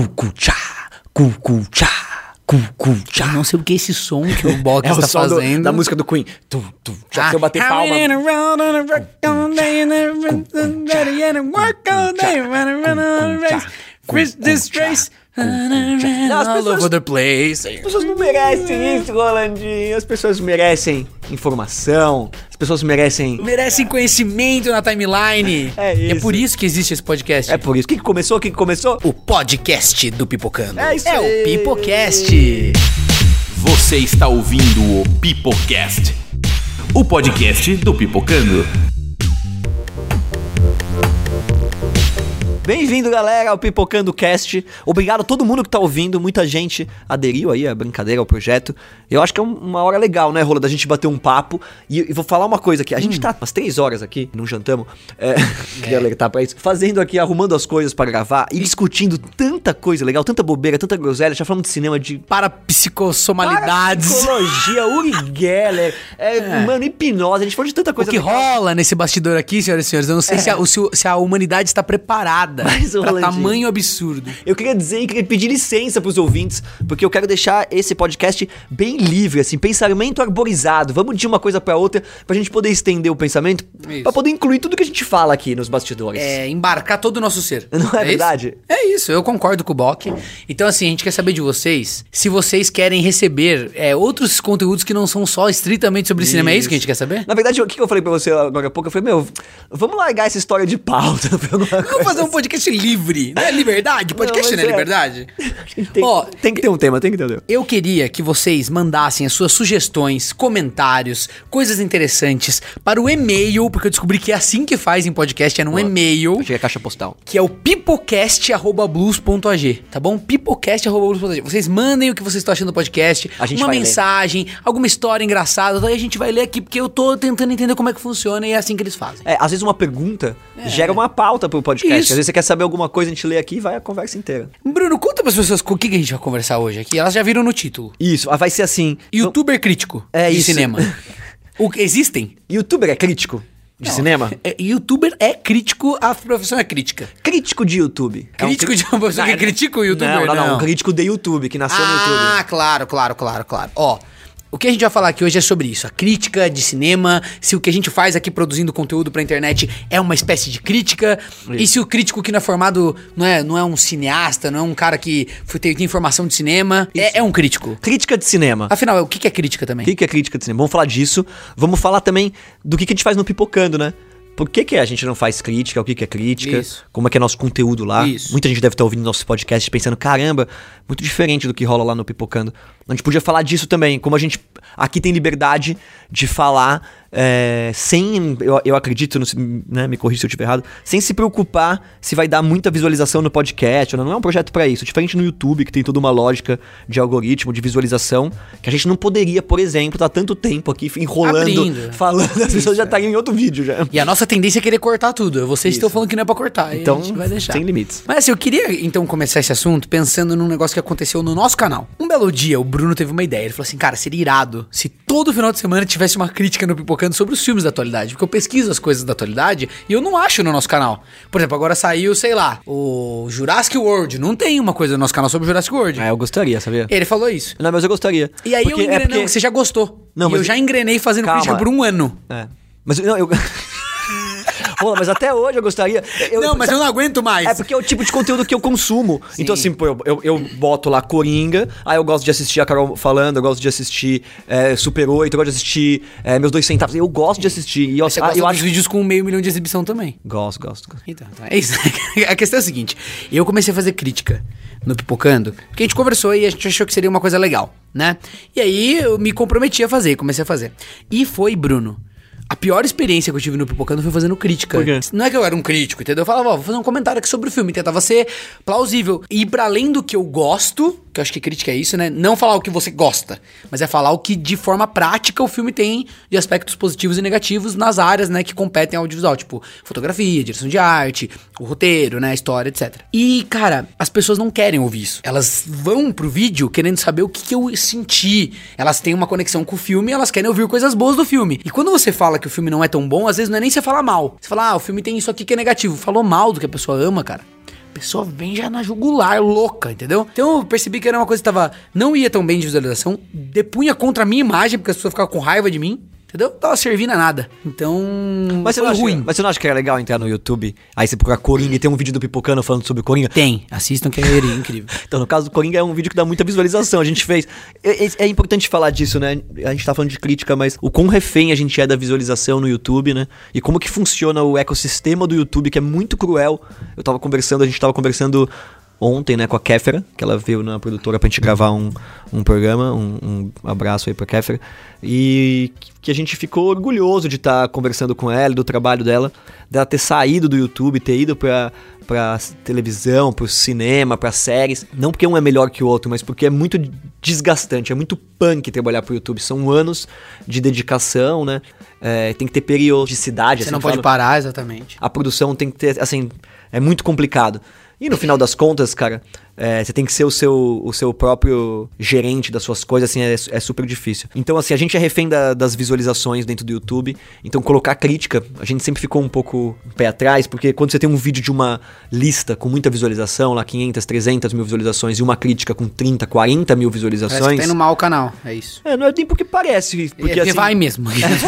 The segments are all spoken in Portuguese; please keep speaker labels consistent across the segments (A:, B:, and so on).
A: Cucuchá, cucuchá, cucuchá.
B: Eu não sei o que é esse som que o Box
A: É o
B: está
A: som
B: fazendo.
A: da música do Queen. Já que eu bater palma.
B: All over the place.
A: As pessoas não merecem isso, Rolandinho. As pessoas merecem informação. As pessoas merecem
B: Conhecimento na timeline.
A: É isso.
B: É por isso que existe esse podcast.
A: É por isso. O que começou?
B: O podcast do Pipocando.
A: É isso
B: É
A: aí.
B: o Pipocast.
C: Você está ouvindo o Pipocast, o podcast do Pipocando.
A: Bem-vindo, galera, ao Pipocando Cast. Obrigado a todo mundo que tá ouvindo. Muita gente aderiu aí à brincadeira, ao projeto. Eu acho que é uma hora legal, né, Rola, da gente bater um papo. E vou falar uma coisa aqui. A gente tá umas 3 horas aqui, não jantamos. Queria alertar pra isso. Fazendo aqui, arrumando as coisas pra gravar e discutindo tanta coisa legal, tanta bobeira, tanta groselha. Já falamos de cinema, de
B: Parapsicossomalidades.
A: psicologia, Uri Geller, mano, hipnose. A gente falou de tanta
B: O
A: coisa
B: que
A: legal.
B: rola nesse bastidor aqui, senhoras e senhores, eu não sei se a humanidade está preparada
A: Mas,
B: pra
A: Rolandinho,
B: tamanho absurdo.
A: Eu queria dizer e queria pedir licença pros ouvintes, porque eu quero deixar esse podcast bem livre, assim, pensamento arborizado. Vamos de uma coisa pra outra, pra gente poder estender o pensamento,
B: Isso.
A: pra poder incluir tudo que a gente fala aqui nos bastidores.
B: Embarcar todo o nosso ser.
A: Não é
B: isso?
A: verdade?
B: É isso, eu concordo com o Bock. Então, assim, a gente quer saber de vocês se vocês querem receber outros conteúdos que não são só estritamente sobre cinema. É isso que a gente quer saber?
A: Na verdade, o que eu falei pra você agora há pouco? Eu falei, vamos largar essa história de pauta.
B: Vamos fazer um podcast livre, não é liberdade? Podcast
A: Não,
B: não
A: mas
B: é liberdade?
A: Tem que ter um tema, tem que ter um tema.
B: Eu queria que vocês mandassem as suas sugestões, comentários, coisas interessantes para o e-mail, porque eu descobri que é assim que faz em podcast, é num e-mail,
A: Achei a caixa postal.
B: que é o pipocast@blues.ag, tá bom? Pipocast@blues.ag. Vocês mandem o que vocês estão achando do podcast,
A: A gente
B: uma
A: vai
B: mensagem, alguma história engraçada, daí a gente vai ler aqui, porque eu tô tentando entender como é que funciona e é assim que eles fazem.
A: Às vezes uma pergunta gera uma pauta pro podcast.
B: Isso.
A: Às vezes você quer saber alguma coisa, a gente lê aqui e vai a conversa inteira.
B: Bruno, conta pras pessoas com o que a gente vai conversar hoje aqui. Elas já viram no título.
A: Isso, vai ser assim.
B: Youtuber crítico
A: É
B: de
A: isso.
B: cinema. Existem?
A: Youtuber é crítico de cinema?
B: Youtuber é crítico, a profissão é crítica.
A: Crítico de YouTube.
B: Crítico de uma pessoa que critica o youtuber?
A: Não. Crítico de YouTube, que nasceu no YouTube.
B: Ah, claro. Ó, o que a gente vai falar aqui hoje é sobre isso. A crítica de cinema, se o que a gente faz aqui produzindo conteúdo pra internet é uma espécie de crítica, e se o crítico que não é formado não é um cineasta, não é um cara que tem informação de cinema, é um crítico.
A: Crítica de cinema.
B: Afinal, o que é crítica também?
A: O que é crítica de cinema? Vamos falar disso. Vamos falar também do que a gente faz no Pipocando, né? Por que a gente não faz crítica? O que é crítica?
B: Isso.
A: Como é que é nosso conteúdo lá?
B: Isso.
A: Muita gente deve estar ouvindo nosso podcast pensando, caramba, muito diferente do que rola lá no Pipocando. A gente podia falar disso também, como a gente aqui tem liberdade de falar sem, eu acredito, né, me corrija se eu estiver errado, sem se preocupar se vai dar muita visualização no podcast, não é um projeto pra isso. Diferente no YouTube, que tem toda uma lógica de algoritmo, de visualização, que a gente não poderia, por exemplo, estar tanto tempo aqui enrolando,
B: Abrindo.
A: falando, as pessoas já estariam em outro vídeo já.
B: E a nossa tendência é querer cortar tudo. Vocês estão falando que não é pra cortar,
A: Então,
B: e a gente vai deixar.
A: sem limites.
B: Mas assim, eu queria então começar esse assunto pensando num negócio que aconteceu no nosso canal. Um belo dia, o Bruno teve uma ideia. Ele falou assim, cara, seria irado se todo final de semana tivesse uma crítica no Pipocando sobre os filmes da atualidade. Porque eu pesquiso as coisas da atualidade e eu não acho no nosso canal. Por exemplo, agora saiu, sei lá, o Jurassic World. Não tem uma coisa no nosso canal sobre o Jurassic World.
A: Eu gostaria, sabia?
B: Ele falou isso.
A: Não, mas eu gostaria.
B: E aí
A: Porque
B: eu engrenei, você já gostou.
A: Não,
B: e
A: mas
B: eu já engrenei fazendo
A: Calma.
B: crítica por um ano.
A: Mas não, eu... Pô, mas até hoje eu gostaria...
B: Não, mas eu não aguento mais.
A: É porque é o tipo de conteúdo que eu consumo.
B: Sim.
A: Então, assim, pô, eu boto lá Coringa, aí eu gosto de assistir a Carol falando, eu gosto de assistir Super 8, eu gosto de assistir Meus 2 Centavos. Eu gosto de assistir. E
B: Você gosta
A: eu
B: dos
A: acho...
B: vídeos com 500 mil de exibição também.
A: Gosto.
B: Então, é isso. A questão é a seguinte, eu comecei a fazer crítica no Pipocando, porque a gente conversou e a gente achou que seria uma coisa legal, né? E aí eu me comprometi a fazer, comecei a fazer. E foi, Bruno, a pior experiência que eu tive no Pipocando foi fazendo crítica.
A: Por quê?
B: Não é que eu era um crítico, entendeu? Eu falava, vou fazer um comentário aqui sobre o filme, tentava ser plausível. E pra além do que eu gosto, que eu acho que crítica é isso, né? Não falar o que você gosta, mas é falar o que de forma prática o filme tem de aspectos positivos e negativos nas áreas, né, que competem ao audiovisual, tipo fotografia, direção de arte, o roteiro, né, a história, etc. E, cara, as pessoas não querem ouvir isso. Elas vão pro vídeo querendo saber o que eu senti. Elas têm uma conexão com o filme e elas querem ouvir coisas boas do filme. E quando você fala que o filme não é tão bom, às vezes não é nem você falar mal. Você fala, o filme tem isso aqui que é negativo. Falou mal do que a pessoa ama, cara. A pessoa vem já na jugular, louca, entendeu? Então eu percebi que era uma coisa que não ia tão bem de visualização, depunha contra a minha imagem, porque as pessoas ficavam com raiva de mim. Entendeu? Não tava servindo a nada. Então.
A: Mas você não acha que era legal entrar no YouTube? Aí você procurar Coringa e tem um vídeo do Pipocano falando sobre o Coringa?
B: Tem. Assistam que é incrível.
A: Então, no caso do Coringa, é um vídeo que dá muita visualização. A gente fez. É importante falar disso, né? A gente tá falando de crítica, mas o quão refém a gente é da visualização no YouTube, né? E como que funciona o ecossistema do YouTube, que é muito cruel. A gente tava conversando ontem, né, com a Kéfera, que ela veio na produtora pra gente gravar um programa, um abraço aí pra Kéfera, e que a gente ficou orgulhoso de estar conversando com ela, do trabalho dela ter saído do YouTube, ter ido pra televisão, pro cinema, pra séries, não porque um é melhor que o outro, mas porque é muito desgastante, é muito punk trabalhar pro YouTube, são anos de dedicação, né, tem que ter periodicidade.
B: Você não pode parar, exatamente.
A: A produção tem que ter, assim, é muito complicado. E no final das contas, cara, você tem que ser o seu próprio gerente das suas coisas, assim, é super difícil. Então, assim, a gente é refém das visualizações dentro do YouTube. Então, colocar crítica, a gente sempre ficou um pouco pé atrás, porque quando você tem um vídeo de uma lista com muita visualização, lá 500, 300 mil visualizações, e uma crítica com 30, 40 mil visualizações...
B: Parece que tá indo mal o canal, é isso.
A: Não é nem porque parece. Porque assim,
B: vai mesmo.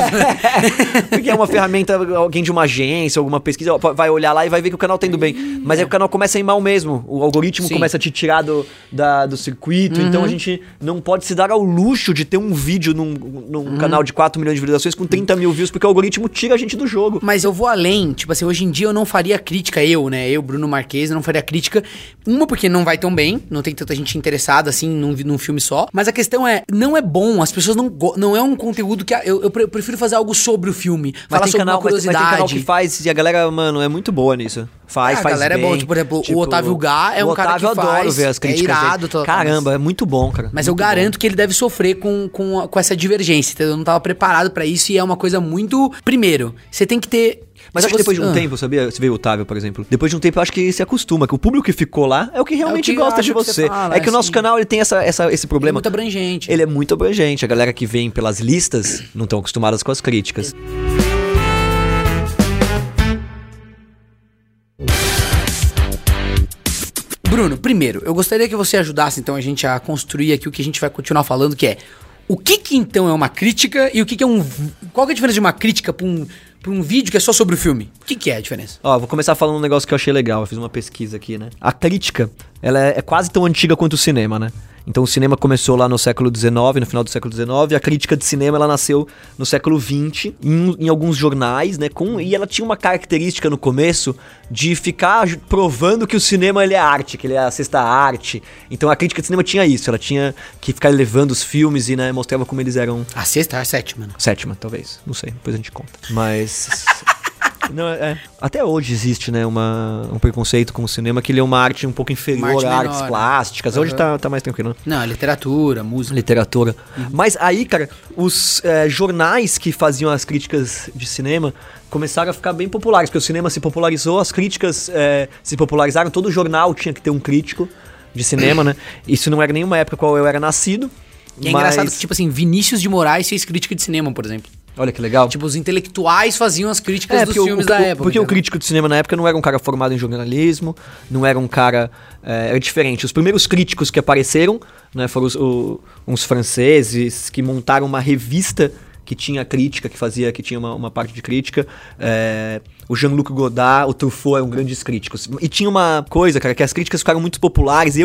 A: Porque é uma ferramenta, alguém de uma agência, alguma pesquisa, vai olhar lá e vai ver que o canal tá indo bem. Mas aí o canal começa a ir mal mesmo. O algoritmo começa a te tirar do circuito. Então a gente não pode se dar ao luxo de ter um vídeo num canal de 4 milhões de visualizações com 30 mil views, porque o algoritmo tira a gente do jogo.
B: Mas eu vou além, tipo assim, hoje em dia eu não faria crítica, eu, Bruno Marques, não faria crítica, porque não vai tão bem, não tem tanta gente interessada assim num filme só, mas a questão não é bom, as pessoas não é um conteúdo que eu prefiro fazer algo sobre o filme, falar sobre uma curiosidade.
A: Mas tem canal que faz, e a galera, mano, é muito boa nisso. Faz
B: a galera
A: bem.
B: É bom, tipo, por exemplo, o Otávio Gá é um cara que
A: eu adoro ver as críticas
B: irado,
A: dele. Caramba, é muito bom, cara.
B: Mas
A: muito
B: eu garanto que ele deve sofrer com essa divergência, entendeu? Eu não tava preparado pra isso e é uma coisa muito... Primeiro, você tem que ter...
A: Mas acho que depois de um tempo, sabia? Você veio o Otávio, por exemplo. Depois de um tempo, eu acho que se acostuma, que o público que ficou lá é o que realmente gosta de você. É que o nosso canal, ele tem esse problema.
B: Ele é muito abrangente.
A: Ele é muito abrangente. A galera que vem pelas listas não estão acostumadas com as críticas.
B: Bruno, primeiro, eu gostaria que você ajudasse, então, a gente a construir aqui o que a gente vai continuar falando, que é o que então é uma crítica e o que é um... Qual que é a diferença de uma crítica pra um vídeo que é só sobre o filme? O que é a diferença?
A: Vou começar falando um negócio que eu achei legal. Eu fiz uma pesquisa aqui, né? A crítica, ela é quase tão antiga quanto o cinema, né? Então o cinema começou lá no século XIX, no final do século XIX, a crítica de cinema ela nasceu no século XX, em alguns jornais, né? E ela tinha uma característica no começo de ficar provando que o cinema ele é arte, que ele é a sexta arte. Então a crítica de cinema tinha isso, ela tinha que ficar levando os filmes e, né, mostrava como eles eram...
B: A sexta, a sétima, né?
A: Sétima, talvez, não sei, depois a gente conta. Mas... Não, até hoje existe, né, um preconceito com o cinema, que ele é uma arte um pouco inferior a artes plásticas. Hoje tá mais tranquilo, né?
B: Não, literatura, música.
A: Literatura. Mas aí, cara, os jornais que faziam as críticas de cinema começaram a ficar bem populares, porque o cinema se popularizou, as críticas se popularizaram, todo jornal tinha que ter um crítico de cinema, né? Isso não era nenhuma época qual eu era nascido.
B: E é engraçado que, tipo assim, Vinícius de Moraes fez crítica de cinema, por exemplo.
A: Olha que legal.
B: Tipo, os intelectuais faziam as críticas dos filmes da época.
A: Porque o crítico de cinema na época não era um cara formado em jornalismo, não era um cara... Era diferente. Os primeiros críticos que apareceram, né, foram uns franceses que montaram uma revista que tinha crítica, que tinha uma parte de crítica. O Jean-Luc Godard, o Truffaut eram grandes críticos. E tinha uma coisa, cara, que as críticas ficaram muito populares.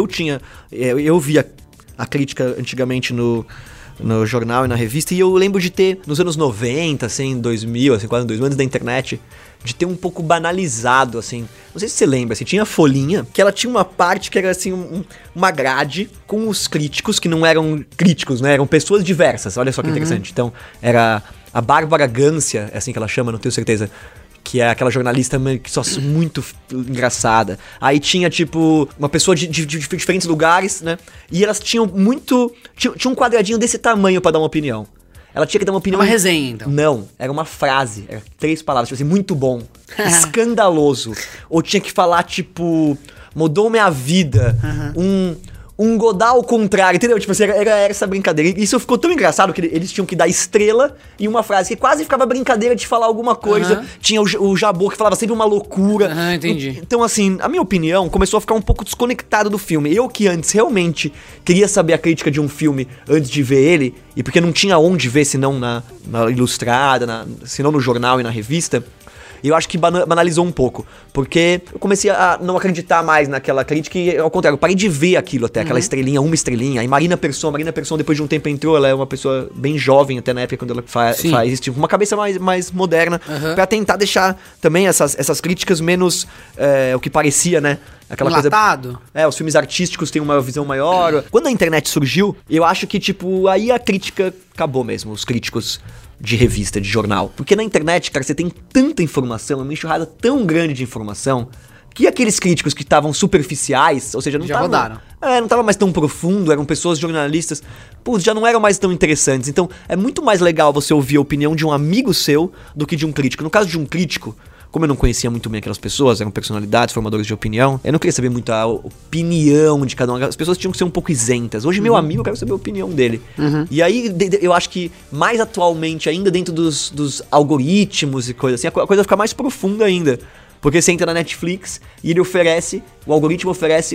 A: Eu via a crítica antigamente no jornal e na revista, e eu lembro de ter, nos anos 90, assim, 2000, assim, quase 2000, antes da internet, de ter um pouco banalizado, assim, não sei se você lembra, assim, tinha a folhinha, que ela tinha uma parte que era, assim, uma grade com os críticos, que não eram críticos, né, eram pessoas diversas, olha só que interessante. Então, era a Bárbara Gância, é assim que ela chama, não tenho certeza, que é aquela jornalista que só muito engraçada. Aí tinha, tipo, uma pessoa de diferentes lugares, né? E elas tinham muito... Tinha um quadradinho desse tamanho pra dar uma opinião. Ela tinha que dar uma opinião...
B: Uma resenha, então.
A: Não, era uma frase. Era 3 palavras, tipo assim, muito bom. Escandaloso. Ou tinha que falar, tipo... Mudou minha vida. um Godard ao contrário, entendeu? Tipo assim, era essa brincadeira. E isso ficou tão engraçado que eles tinham que dar estrela e uma frase que quase ficava brincadeira de falar alguma coisa. Tinha o Jabor que falava sempre uma loucura.
B: Entendi.
A: Então, assim, a minha opinião começou a ficar um pouco desconectado do filme. Eu que antes realmente queria saber a crítica de um filme antes de ver ele, e porque não tinha onde ver senão na Ilustrada, senão no jornal e na revista, eu acho que banalizou um pouco, porque eu comecei a não acreditar mais naquela crítica e, ao contrário, eu parei de ver aquilo até, aquela estrelinha, uma estrelinha. E Marina Persson, depois de um tempo entrou, ela é uma pessoa bem jovem até na época quando ela faz tipo, uma cabeça mais moderna, pra tentar deixar também essas críticas menos o que parecia, né? Aquela
B: enlatado.
A: coisa. Os filmes artísticos têm uma visão maior. Quando a internet surgiu, eu acho que, tipo, aí a crítica acabou mesmo, os críticos de revista, de jornal. Porque na internet, cara, você tem tanta informação, uma enxurrada tão grande de informação, que aqueles críticos que estavam superficiais, ou seja, não estavam... não tava mais tão profundo, eram pessoas jornalistas, já não eram mais tão interessantes. Então, é muito mais legal você ouvir a opinião de um amigo seu do que de um crítico. No caso de um crítico, como eu não conhecia muito bem aquelas pessoas, eram personalidades, formadores de opinião, eu não queria saber muito a opinião de cada um. As pessoas tinham que ser um pouco isentas. Hoje, meu amigo, eu quero saber a opinião dele. E aí, eu acho que mais atualmente, ainda dentro dos algoritmos e coisas assim, a coisa fica mais profunda ainda. Porque você entra na Netflix e ele oferece, o algoritmo oferece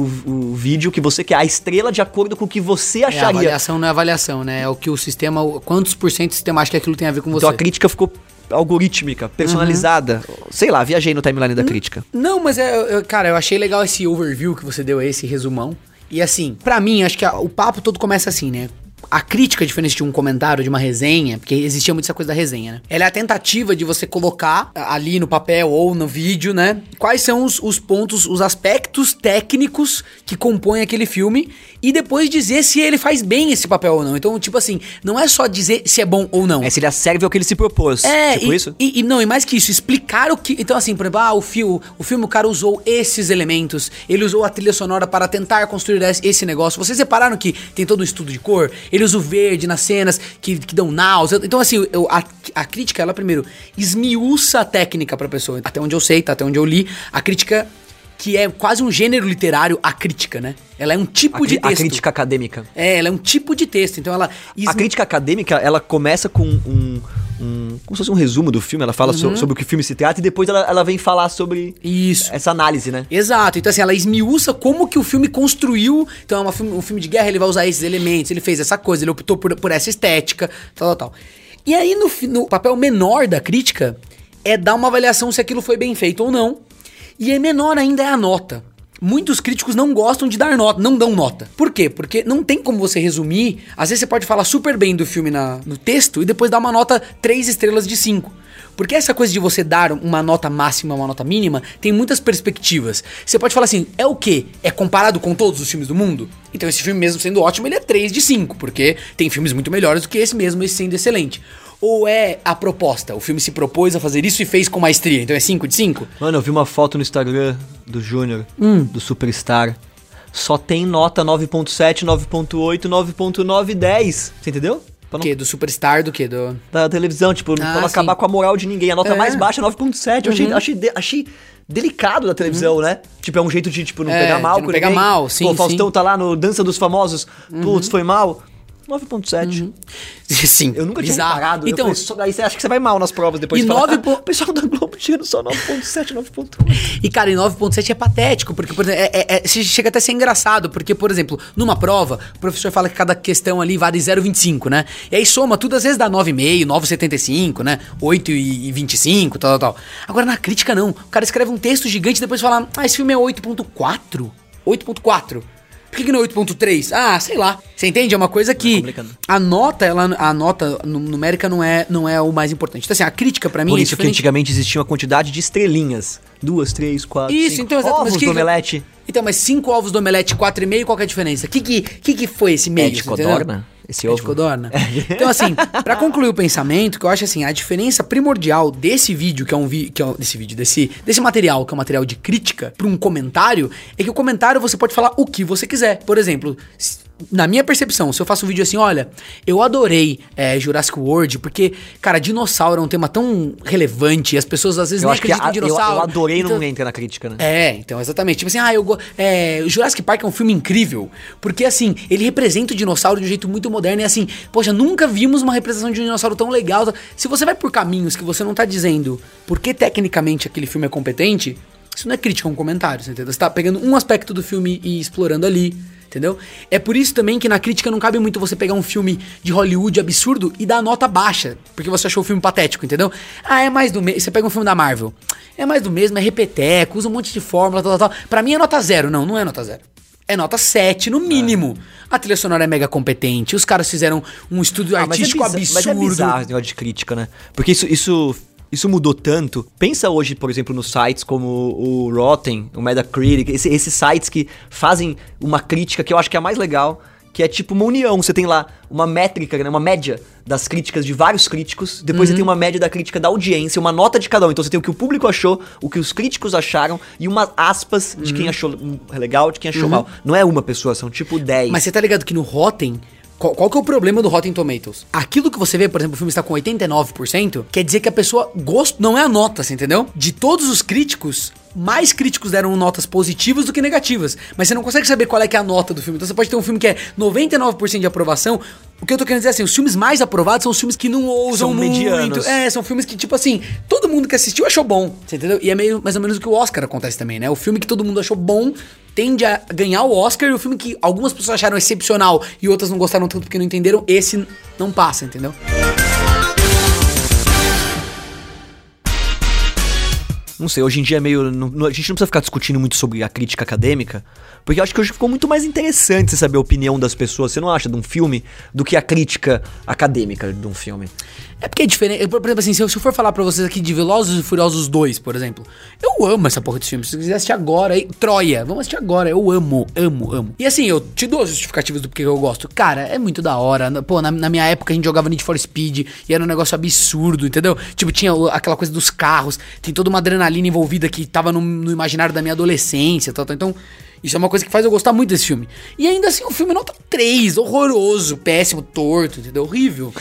A: o vídeo que você quer, a estrela de acordo com o que você acharia.
B: A avaliação não é avaliação, né? É o que o sistema, quantos por cento do sistema acha que aquilo tem a ver com você.
A: Então a crítica ficou algorítmica, personalizada. Sei lá, viajei no timeline da crítica.
B: Não, mas cara, eu achei legal esse overview que você deu aí, esse resumão. E assim, pra mim, acho que o papo todo começa assim, né? A crítica, diferente de um comentário, de uma resenha, porque existia muito essa coisa da resenha, né? Ela é a tentativa de você colocar ali no papel ou no vídeo, né? Quais são os pontos, os aspectos técnicos que compõem aquele filme e depois dizer se ele faz bem esse papel ou não. Então, tipo assim, não é só dizer se é bom ou não.
A: É se ele serve ao que ele se propôs. Tipo isso?
B: E mais que isso, explicar o que... Então, assim, por exemplo, o filme, o cara usou esses elementos, ele usou a trilha sonora para tentar construir esse negócio. Vocês repararam que tem todo um estudo de cor? Ele usa o verde nas cenas que dão náusea. Então, assim, a crítica, ela primeiro esmiuça a técnica pra pessoa. Até onde eu sei, até onde eu li, a crítica, que é quase um gênero literário, a crítica, né? Ela é um tipo de texto.
A: A crítica acadêmica.
B: Ela é um tipo de texto. Então, ela...
A: A crítica acadêmica, ela começa com como se fosse um resumo do filme, ela fala sobre o que o filme se trata e depois ela vem falar sobre essa análise, né?
B: Exato, então assim, ela esmiuça como que o filme construiu, então é um filme de guerra, ele vai usar esses elementos, ele fez essa coisa, ele optou por essa estética, tal. E aí no papel menor da crítica é dar uma avaliação se aquilo foi bem feito ou não, e menor ainda é a nota. Muitos críticos não gostam de dar nota, não dão nota. Por quê? Porque não tem como você resumir. Às vezes você pode falar super bem do filme no texto e depois dar uma nota 3 estrelas de 5. Porque essa coisa de você dar uma nota máxima, uma nota mínima, tem muitas perspectivas. Você pode falar assim, é o quê? É comparado com todos os filmes do mundo? Então esse filme, mesmo sendo ótimo, ele é 3 de 5, porque tem filmes muito melhores do que esse mesmo, esse sendo excelente. Ou é a proposta? O filme se propôs a fazer isso e fez com maestria, então é 5 de 5?
A: Mano, eu vi uma foto no Instagram do Júnior, do Superstar. Só tem nota 9.7, 9.8, 9.9 e 10. Você entendeu?
B: O quê? Do Superstar, do quê?
A: Da televisão, tipo, pra não acabar com a moral de ninguém. A nota mais baixa é 9.7. Eu achei delicado da televisão, né? Tipo, é um jeito de, tipo, não pegar mal com ninguém.
B: Não pegar mal, sim.
A: Pô, o Faustão tá lá no Dança dos Famosos. Putz, foi mal. 9.7.
B: Sim.
A: Eu nunca tinha reparado.
B: Então,
A: aí você acha que você vai mal nas provas depois
B: de
A: falar. O pessoal da Globo tira só 9.7, 9.8.
B: E, cara, e 9.7 é patético, porque, por exemplo, chega até a ser engraçado, porque, por exemplo, numa prova, o professor fala que cada questão ali vale 0,25, né? E aí soma tudo, às vezes dá 9,5, 9,75, né? 8,25, tal. Agora, na crítica, não. O cara escreve um texto gigante e depois fala, esse filme é 8.4? 8.4. Por que não é 8.3? Ah, sei lá. Você entende? É uma coisa que a nota numérica não é o mais importante. Então assim, a crítica pra mim
A: Por isso que antigamente existia uma quantidade de estrelinhas. 2, 3, 4,
B: isso, 5
A: então, ovos do omelete.
B: Então, mas 5 ovos do omelete, 4,5, qual que é a diferença? O que foi esse meio?
A: É de codorna? Esse ovo?
B: É de codorna. Então assim, pra concluir o pensamento, que eu acho assim, a diferença primordial desse vídeo, desse material, que é um material de crítica, pra um comentário, é que o comentário você pode falar o que você quiser. Por exemplo, na minha percepção, se eu faço um vídeo assim, olha, eu adorei Jurassic World, porque, cara, dinossauro é um tema tão relevante, e as pessoas às vezes
A: Eu
B: nem
A: acho que
B: acreditam em dinossauro.
A: eu adorei
B: então,
A: não entra na crítica, né?
B: então, exatamente. Tipo assim, Jurassic Park é um filme incrível, porque, assim, ele representa o dinossauro de um jeito muito moderno, e assim, poxa, nunca vimos uma representação de um dinossauro tão legal. Se você vai por caminhos que você não tá dizendo porque tecnicamente aquele filme é competente, isso não é crítica, é um comentário, você entendeu? Você tá pegando um aspecto do filme e explorando ali, entendeu? É por isso também que na crítica não cabe muito você pegar um filme de Hollywood absurdo e dar nota baixa, porque você achou o filme patético, entendeu? É mais do mesmo. Você pega um filme da Marvel, é mais do mesmo, é repeteco, usa um monte de fórmula, tal. Pra mim é nota 0, não é nota 0. É nota 7, no mínimo. A trilha sonora é mega competente, os caras fizeram um estudo artístico absurdo.
A: Mas é bizarro esse negócio de crítica, né? Porque isso mudou tanto. Pensa hoje, por exemplo, nos sites como o Rotten, o Metacritic, esses sites que fazem uma crítica que eu acho que é a mais legal, que é tipo uma união. Você tem lá uma métrica, né, uma média das críticas de vários críticos, depois você tem uma média da crítica da audiência, uma nota de cada um. Então você tem o que o público achou, o que os críticos acharam e uma aspas de quem achou legal, de quem achou mal. Não é uma pessoa, são tipo 10.
B: Mas você tá ligado que no Rotten... Qual que é o problema do Rotten Tomatoes? Aquilo que você vê, por exemplo, o filme está com 89%, quer dizer que a pessoa não é a nota, você entendeu? De todos os críticos, mais críticos deram notas positivas do que negativas. Mas você não consegue saber qual é que é a nota do filme. Então você pode ter um filme que é 99% de aprovação. O que eu tô querendo dizer é assim, os filmes mais aprovados são os filmes que não ousam
A: são
B: muito.
A: medianos.
B: São filmes que, tipo assim, todo mundo que assistiu achou bom, você entendeu? E é meio mais ou menos o que o Oscar acontece também, né? O filme que todo mundo achou bom tende a ganhar o Oscar, e o filme que algumas pessoas acharam excepcional e outras não gostaram tanto porque não entenderam, esse não passa, entendeu?
A: Não sei, hoje em dia é meio... a gente não precisa ficar discutindo muito sobre a crítica acadêmica, porque eu acho que hoje ficou muito mais interessante você saber a opinião das pessoas, você não acha, de um filme, do que a crítica acadêmica de um filme. É porque é diferente. Por exemplo, assim, se eu for falar pra vocês aqui de Velozes e Furiosos 2, por exemplo, eu amo essa porra desse filme. Se você quiser assistir agora, aí, Troia, vamos assistir agora. Eu amo. E assim, eu te dou as justificativas do porquê eu gosto. Cara, é muito da hora. Pô, na minha época a gente jogava Need for Speed e era um negócio absurdo, entendeu? Tipo, tinha aquela coisa dos carros, tem toda uma adrenalina envolvida que tava no imaginário da minha adolescência, tal. Então, isso é uma coisa que faz eu gostar muito desse filme. E ainda assim, o filme nota 3, horroroso, péssimo, torto, entendeu? Horrível.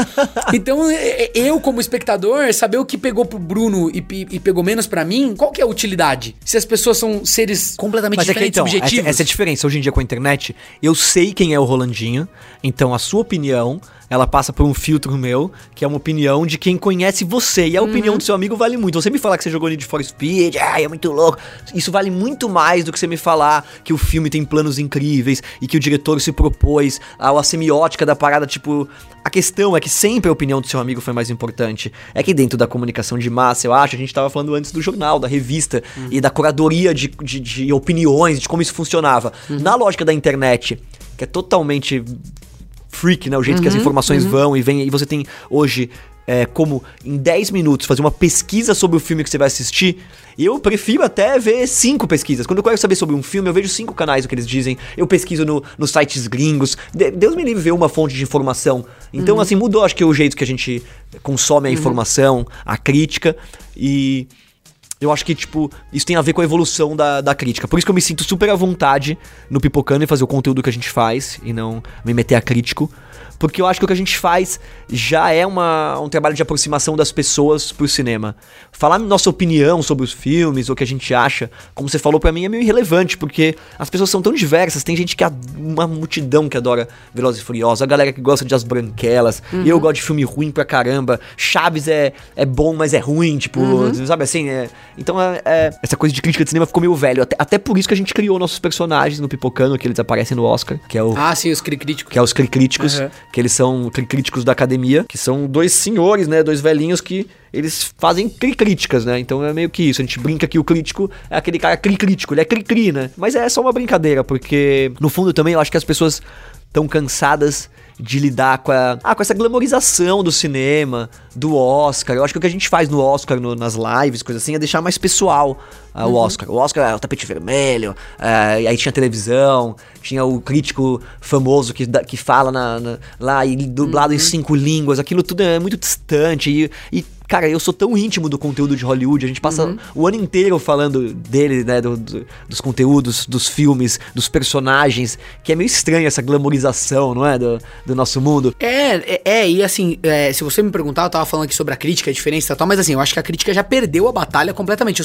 A: Então, eu como espectador, saber o que pegou pro Bruno e pegou menos pra mim, qual que é a utilidade? Se as pessoas são seres completamente diferentes, subjetivos. Essa é a diferença. Hoje em dia com a internet, eu sei quem é o Rolandinho, então a sua opinião... ela passa por um filtro meu, que é uma opinião de quem conhece você. E a opinião do seu amigo vale muito. Você me falar que você jogou Need for Speed, é muito louco. Isso vale muito mais do que você me falar que o filme tem planos incríveis e que o diretor se propôs a semiótica da parada. Tipo, a questão é que sempre a opinião do seu amigo foi mais importante. É que dentro da comunicação de massa, eu acho, a gente tava falando antes do jornal, da revista e da curadoria de opiniões, de como isso funcionava. Na lógica da internet, que é totalmente... freak, né? O jeito que as informações vão e vêm. E você tem hoje como em 10 minutos fazer uma pesquisa sobre o filme que você vai assistir. Eu prefiro até ver 5 pesquisas. Quando eu quero saber sobre um filme, eu vejo 5 canais o que eles dizem. Eu pesquiso nos sites gringos. Deus me livre ver uma fonte de informação. Então, assim, mudou acho que o jeito que a gente consome a informação, a crítica. E... eu acho que, tipo, isso tem a ver com a evolução da crítica. Por isso que eu me sinto super à vontade no Pipocando e fazer o conteúdo que a gente faz e não me meter a crítico. Porque eu acho que o que a gente faz já é um trabalho de aproximação das pessoas pro cinema. Falar nossa opinião sobre os filmes, ou o que a gente acha, como você falou, pra mim é meio irrelevante, porque as pessoas são tão diversas. Tem gente que uma multidão que adora Velozes e Furiosos, a galera que gosta de As Branquelas, eu gosto de filme ruim pra caramba, Chaves é bom, mas é ruim, tipo, sabe assim? Então essa coisa de crítica de cinema ficou meio velho. Até por isso que a gente criou nossos personagens no Pipocando, que eles aparecem no Oscar, que é o...
B: ah, sim, os críticos.
A: Que é os críticos, que eles são críticos da academia, que são 2 senhores, né, 2 velhinhos que eles fazem críticas, né, então é meio que isso, a gente brinca que o crítico é aquele cara crítico, ele é cri-cri, né, mas é só uma brincadeira, porque no fundo também eu acho que as pessoas estão cansadas de lidar com essa glamorização do cinema, do Oscar. Eu acho que o que a gente faz no Oscar, nas lives, coisa assim, é deixar mais pessoal o Oscar. O Oscar é o tapete vermelho, aí tinha televisão, tinha o crítico famoso que fala lá e dublado em 5 línguas. Aquilo tudo é muito distante e cara, eu sou tão íntimo do conteúdo de Hollywood, a gente passa o ano inteiro falando dele, né, dos conteúdos, dos filmes, dos personagens, que é meio estranho essa glamorização, não é, do nosso mundo.
B: E assim, se você me perguntar, eu tava falando aqui sobre a crítica, a diferença e tal, mas assim, eu acho que a crítica já perdeu a batalha completamente,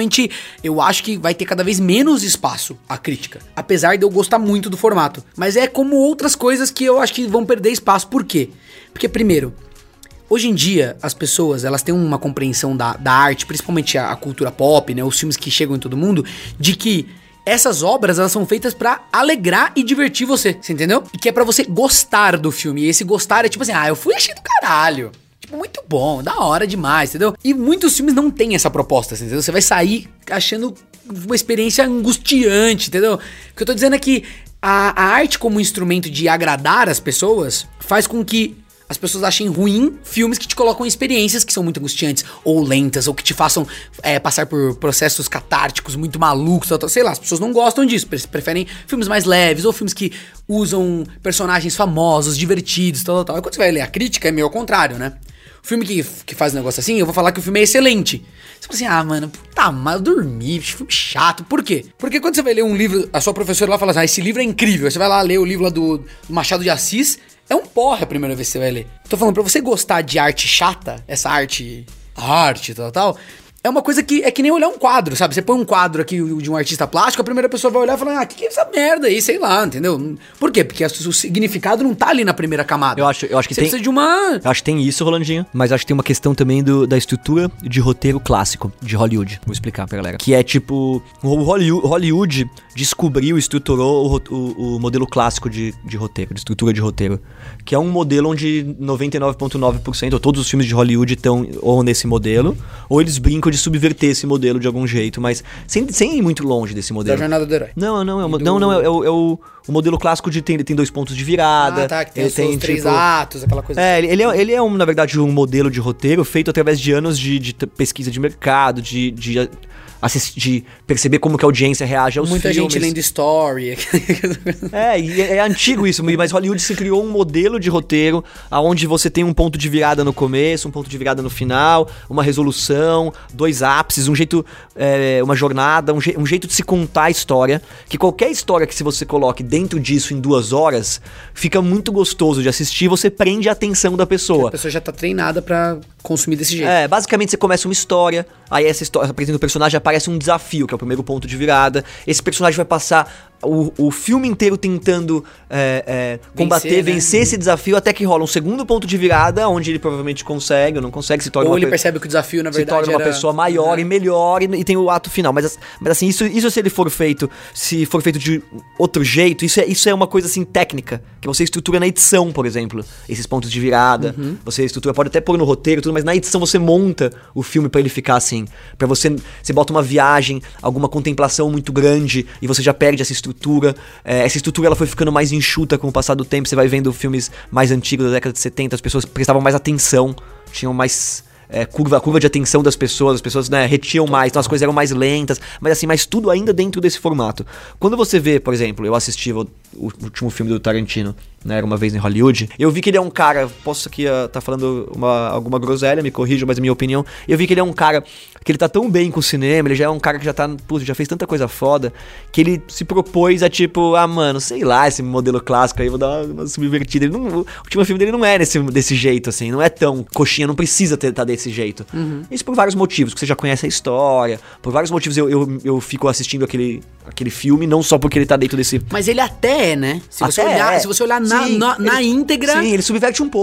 B: eu acho que vai ter cada vez menos espaço a crítica, apesar de eu gostar muito do formato, mas é como outras coisas que eu acho que vão perder espaço. Por quê? Porque primeiro, hoje em dia, as pessoas, elas têm uma compreensão da arte, principalmente a cultura pop, né, os filmes que chegam em todo mundo, de que essas obras, elas são feitas pra alegrar e divertir você entendeu? E que é pra você gostar do filme, e esse gostar é tipo assim, eu fui achei do caralho, tipo, muito bom, da hora demais, entendeu? E muitos filmes não têm essa proposta, entendeu? Você vai sair achando uma experiência angustiante, entendeu? O que eu tô dizendo é que a arte como instrumento de agradar as pessoas faz com que as pessoas achem ruim filmes que te colocam em experiências que são muito angustiantes, ou lentas, ou que te façam passar por processos catárticos muito malucos, sei lá, as pessoas não gostam disso, preferem filmes mais leves, ou filmes que usam personagens famosos, divertidos, tal. E quando você vai ler a crítica, é meio ao contrário, né? O filme que faz um negócio assim, eu vou falar que o filme é excelente. Você fala assim, mano, puta, mas eu dormi, filme chato. Por quê? Porque quando você vai ler um livro, a sua professora lá fala assim, esse livro é incrível. Aí você vai lá ler o livro lá do Machado de Assis, é um porra a primeira vez que você vai ler. Tô falando, pra você gostar de arte chata, essa arte, tal, é uma coisa que é que nem olhar um quadro, sabe? Você põe um quadro aqui de um artista plástico, a primeira pessoa vai olhar e falar, que é essa merda aí, sei lá, entendeu? Por quê? Porque o significado não tá ali na primeira camada.
A: Eu acho que
B: você
A: tem...
B: precisa de uma...
A: Eu acho que tem isso, Rolandinho, mas acho que tem uma questão também da estrutura de roteiro clássico de Hollywood. Vou explicar pra galera. Que é tipo, o Hollywood descobriu, estruturou o modelo clássico de roteiro, de estrutura de roteiro. Que é um modelo onde 99,9%, ou todos os filmes de Hollywood estão ou nesse modelo, ou eles brincam de subverter esse modelo de algum jeito, mas sem ir muito longe desse modelo.
B: Da jornada do herói.
A: É o modelo clássico de tem 2 pontos de virada.
B: Que tem os 3 atos, aquela coisa.
A: Ele é na verdade, um modelo de roteiro feito através de anos de pesquisa de mercado, de perceber como que a audiência reage aos filmes.
B: Muita gente lendo story.
A: É antigo isso, mas Hollywood se criou um modelo de roteiro onde você tem um ponto de virada no começo, um ponto de virada no final, uma resolução, 2 ápices, uma jornada, um jeito de se contar a história, que qualquer história que se você coloque dentro disso em 2 horas, fica muito gostoso de assistir, você prende a atenção da pessoa.
B: A pessoa já tá treinada pra consumir desse jeito.
A: Basicamente você começa uma história, aí essa história apresenta o personagem, aparece um desafio, que é o primeiro ponto de virada. Esse personagem vai passar o filme inteiro tentando vencer esse desafio, até que rola um segundo ponto de virada, onde ele provavelmente consegue ou não consegue, se torna
B: ou ele percebe que o desafio, na verdade,
A: se torna uma pessoa maior e melhor, e tem o ato final. Mas assim, isso se ele for feito, se for feito de outro jeito, isso é uma coisa assim técnica, que você estrutura na edição, por exemplo, esses pontos de virada. Você estrutura, pode até pôr no roteiro, tudo, mas na edição você monta o filme pra ele ficar assim. Pra você bota uma viagem, alguma contemplação muito grande, e você já perde essa estrutura. Essa estrutura ela foi ficando mais enxuta com o passar do tempo. Você vai vendo filmes mais antigos da década de 70, as pessoas prestavam mais atenção, tinham mais a curva de atenção das pessoas, as pessoas, né, retiam mais, então as coisas eram mais lentas, mas tudo ainda dentro desse formato. Quando você vê, por exemplo, eu assisti o último filme do Tarantino, né, Era Uma Vez em Hollywood, eu vi que ele é um cara, posso aqui tá falando alguma groselha, me corrijam, mas é minha opinião, eu vi que ele é um cara que ele tá tão bem com o cinema, ele já é um cara que já fez tanta coisa foda, que ele se propôs a tipo, mano, sei lá, esse modelo clássico aí, vou dar uma subvertida. O último filme dele não é desse jeito, assim, não é tão coxinha, não precisa tá desse jeito. Isso por vários motivos, porque você já conhece a história, por vários motivos eu fico assistindo aquele filme, não só porque ele tá dentro desse...
B: Mas ele até é, né? Se você olhar na íntegra...
A: Sim, ele subverte um pouco.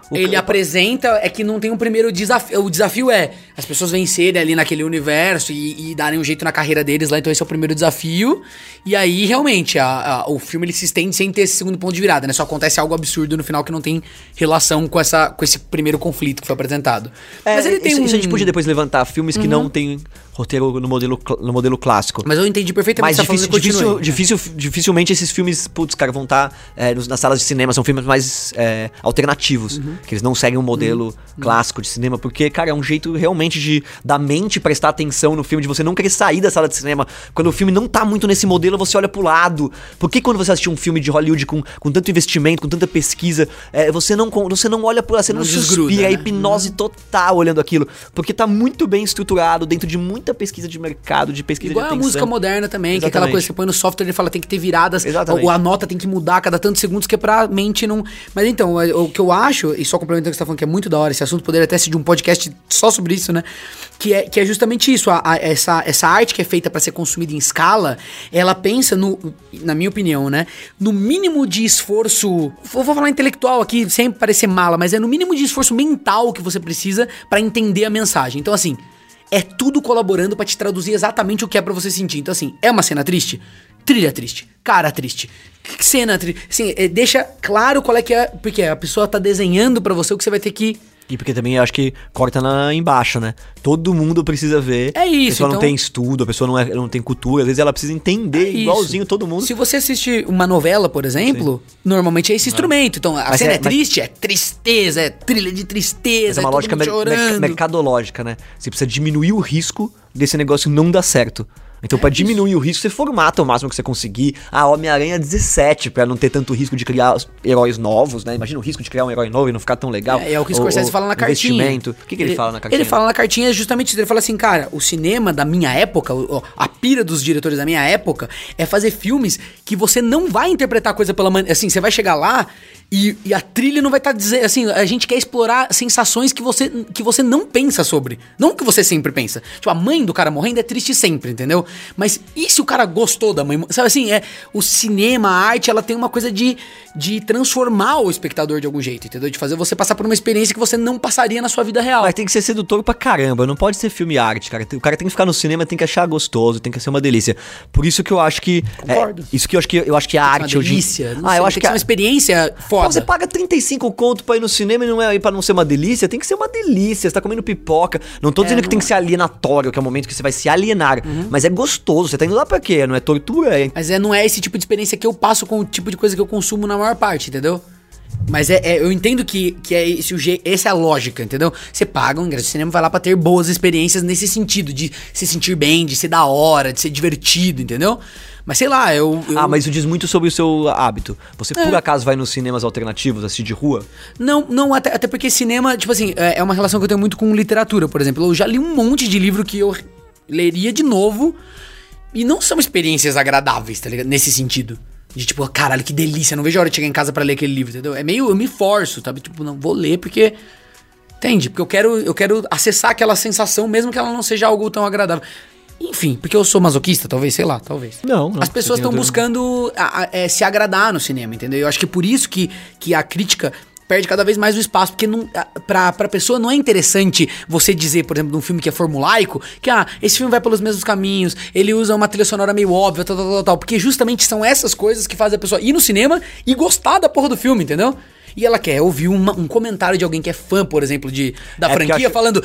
B: Ele apresenta, é que não tem um primeiro desafio. O desafio é as pessoas vencerem ali naquele universo e darem um jeito na carreira deles lá. Então esse é o primeiro desafio. E aí, realmente, o filme ele se estende sem ter esse segundo ponto de virada, né? Só acontece algo absurdo no final que não tem relação com esse primeiro conflito que foi apresentado. Mas ele tem
A: isso a gente podia depois levantar filmes que não tem roteiro no modelo clássico.
B: Mas eu entendi perfeitamente.
A: Mas dificilmente esses filmes, putz, cara, vão estar nas salas de cinema. São filmes mais alternativos. Que eles não seguem um modelo clássico de cinema. Porque, cara, é um jeito realmente da mente prestar atenção no filme, de você não querer sair da sala de cinema. Quando o filme não tá muito nesse modelo, você olha pro lado. Por que quando você assiste um filme de Hollywood com tanto investimento, com tanta pesquisa, você não olha pro lado, você não suspira,
B: né?
A: Hipnose total olhando aquilo. Porque tá muito bem estruturado, dentro de muita pesquisa de mercado, de pesquisa
B: igual
A: de atenção.
B: A música moderna também, que é aquela coisa que você põe no software, ele fala tem que ter viradas, ou a nota tem que mudar a cada tantos segundos, que é pra mente não... Mas então, o que eu acho, e só complementando o que você tá falando, que é muito da hora esse assunto, poderia até ser de um podcast só sobre isso, né? Que é justamente isso, essa arte que é feita pra ser consumida em escala, ela pensa na minha opinião, né? No mínimo de esforço, vou falar intelectual aqui, sem parecer mala, mas é no mínimo de esforço mental que você precisa pra entender a mensagem. Então, assim, é tudo colaborando pra te traduzir exatamente o que é pra você sentir. Então, assim, é uma cena triste? Trilha triste. Cara triste. Que cena triste. Assim, deixa claro qual é que é... Porque a pessoa tá desenhando pra você o que você vai ter que...
A: E porque também eu acho que corta embaixo, né? Todo mundo precisa ver.
B: É isso,
A: a pessoa
B: então...
A: não tem estudo, a pessoa não tem cultura. Às vezes ela precisa entender igualzinho todo mundo.
B: Se você assiste uma novela, por exemplo, normalmente é esse instrumento. Então, a cena é triste, é tristeza, é trilha de tristeza,
A: é uma lógica mercadológica, né? Você precisa diminuir o risco desse negócio não dar certo. Então, pra diminuir o risco, você formata o máximo que você conseguir. Homem-Aranha 17, pra não ter tanto risco de criar heróis novos, né? Imagina o risco de criar um herói novo e não ficar tão legal.
B: É o que o Scorsese fala na cartinha.
A: O que ele fala na cartinha?
B: Ele fala na cartinha justamente isso. Ele fala assim, cara, o cinema da minha época, a pira dos diretores da minha época, é fazer filmes que você não vai interpretar a coisa pela maneira... Assim, você vai chegar lá e a trilha não vai estar dizendo... Assim, a gente quer explorar sensações que você não pensa sobre. Não que você sempre pensa. Tipo, a mãe do cara morrendo é triste sempre, entendeu? Mas e se o cara gostou da mãe? Sabe assim, o cinema, a arte, ela tem uma coisa de transformar o espectador de algum jeito, entendeu? De fazer você passar por uma experiência que você não passaria na sua vida real.
A: Mas tem que ser sedutor pra caramba, não pode ser filme arte, cara. O cara tem que ficar no cinema, tem que achar gostoso, tem que ser uma delícia. Por isso que eu acho que...
B: Concordo.
A: Isso que eu acho que a arte hoje...
B: Delícia. Eu acho que é uma experiência foda.
A: Você paga 35 conto pra ir no cinema e não é pra não ser uma delícia, tem que ser uma delícia. Você tá comendo pipoca. Não tô dizendo que tem que ser alienatório, que é o momento que você vai se alienar. Mas é gostoso. Você tá indo lá pra quê? Não é tortura?
B: Mas não é esse tipo de experiência que eu passo com o tipo de coisa que eu consumo na maior parte, entendeu? Mas eu entendo que essa é a lógica, entendeu? Você paga um ingresso de cinema e vai lá pra ter boas experiências nesse sentido, de se sentir bem, de ser da hora, de ser divertido, entendeu? Mas sei lá,
A: mas isso diz muito sobre o seu hábito. Você por acaso vai nos cinemas alternativos, assistir de rua?
B: Não, até porque cinema, tipo assim, é uma relação que eu tenho muito com literatura, por exemplo. Eu já li um monte de livro que eu leria de novo e não são experiências agradáveis, tá ligado? Nesse sentido. De tipo, caralho, que delícia, não vejo a hora de chegar em casa pra ler aquele livro, entendeu? Eu me forço, sabe? Tipo, não, vou ler porque... Entende? Porque eu quero acessar aquela sensação, mesmo que ela não seja algo tão agradável. Enfim, porque eu sou masoquista, talvez, sei lá, talvez.
A: Não.
B: As pessoas estão buscando se agradar no cinema, entendeu? Eu acho que é por isso que a crítica perde cada vez mais o espaço, porque pra pessoa não é interessante você dizer, por exemplo, de um filme que é formulaico, que esse filme vai pelos mesmos caminhos, ele usa uma trilha sonora meio óbvia, tal, porque justamente são essas coisas que fazem a pessoa ir no cinema e gostar da porra do filme, entendeu? E ela quer ouvir um comentário de alguém que é fã, por exemplo, da franquia, falando,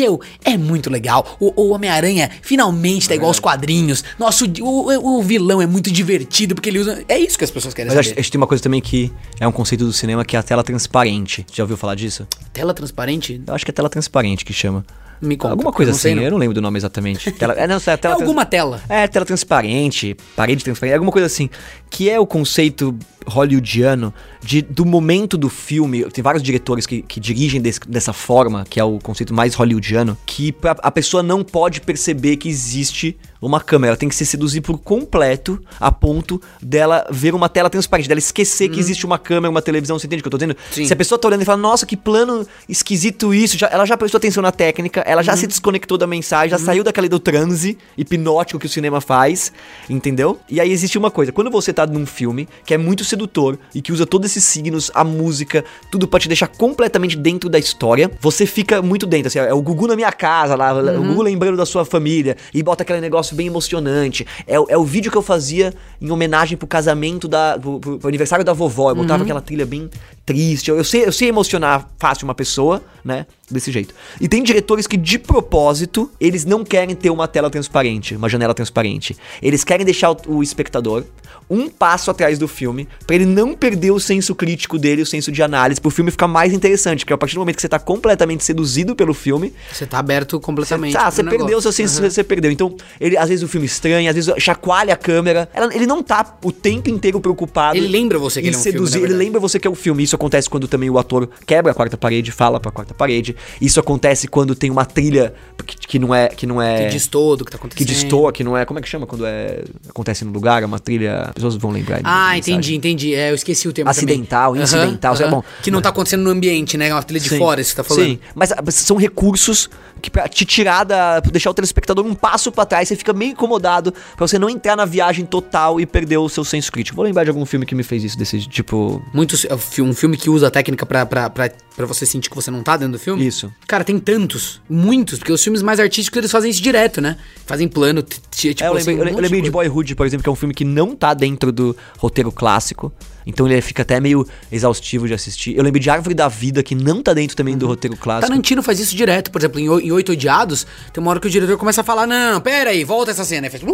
B: é muito legal, o Homem-Aranha finalmente tá igual aos quadrinhos, nossa, o vilão é muito divertido, porque ele usa... É isso que as pessoas querem saber.
A: Mas acho que tem uma coisa também que é um conceito do cinema, que é a tela transparente. Já ouviu falar disso?
B: Tela transparente?
A: Eu acho que é tela transparente que chama.
B: Me conta.
A: Alguma coisa assim, eu não lembro do nome exatamente.
B: Alguma tela.
A: Tela transparente, parede transparente, alguma coisa assim. Que é o conceito hollywoodiano do momento do filme. Tem vários diretores que dirigem dessa forma, que é o conceito mais hollywoodiano, que a pessoa não pode perceber que existe uma câmera. Ela tem que se seduzir por completo a ponto dela ver uma tela transparente, dela esquecer que existe uma câmera, uma televisão. Você entende o que eu tô dizendo?
B: Sim.
A: Se a pessoa tá olhando e fala, nossa, que plano esquisito isso, ela já prestou atenção na técnica, ela já se desconectou da mensagem, já saiu daquele do transe hipnótico que o cinema faz, entendeu? E aí existe uma coisa, quando você tá num filme que é muito sedutor e que usa todos esses signos, a música, tudo pra te deixar completamente dentro da história, você fica muito dentro, assim, é o Gugu na minha casa lá, o Gugu lembrando da sua família, e bota aquele negócio bem emocionante, é o vídeo que eu fazia em homenagem pro casamento pro aniversário da vovó, eu botava aquela trilha bem triste, eu sei emocionar fácil uma pessoa, né, desse jeito. E tem diretores que de propósito, eles não querem ter uma tela transparente, uma janela transparente, eles querem deixar o espectador um passo atrás do filme, pra ele não perder o senso crítico dele, o senso de análise, pro filme ficar mais interessante, porque a partir do momento que você tá completamente seduzido pelo filme,
B: Você tá aberto completamente.
A: você perdeu o seu senso, você perdeu. Então, às vezes o filme estranha, às vezes chacoalha a câmera, ele não tá o tempo inteiro preocupado.
B: Ele lembra você que
A: em
B: ele é um filme,
A: seduzir,
B: na
A: ele
B: verdade.
A: lembra você que é o filme. Isso acontece quando também o ator quebra a quarta parede, fala pra quarta parede. Isso acontece quando tem uma trilha que não é
B: Que destoa do que tá acontecendo.
A: que destoa, que não é, como é que chama quando acontece no lugar, é uma trilha, as pessoas vão lembrar.
B: Ah, entendi. Eu esqueci o termo
A: Acidental,
B: também.
A: incidental, isso é bom.
B: Que não tá acontecendo no ambiente, né? É uma trilha de
A: Sim,
B: fora, isso que você tá falando.
A: Sim, mas são recursos que pra te tirar deixar o telespectador um passo pra trás, você fica meio incomodado pra você não entrar na viagem total e perder o seu senso crítico. Vou lembrar de algum filme que me fez isso, desse tipo...
B: Um filme que usa a técnica pra você sentir que você não tá dentro do filme?
A: Isso.
B: Cara, tem muitos, porque os filmes mais artísticos eles fazem isso direto, né? Fazem plano, tipo
A: eu lembrei de Boyhood, por exemplo, que é um filme que não tá dentro do roteiro clássico, então ele fica até meio exaustivo de assistir. Eu lembrei de Árvore da Vida, que não tá dentro também do roteiro clássico.
B: Tarantino faz isso direto, por exemplo, em Oito Odiados, tem uma hora que o diretor começa a falar, não, pera aí, volta essa cena, aí faz...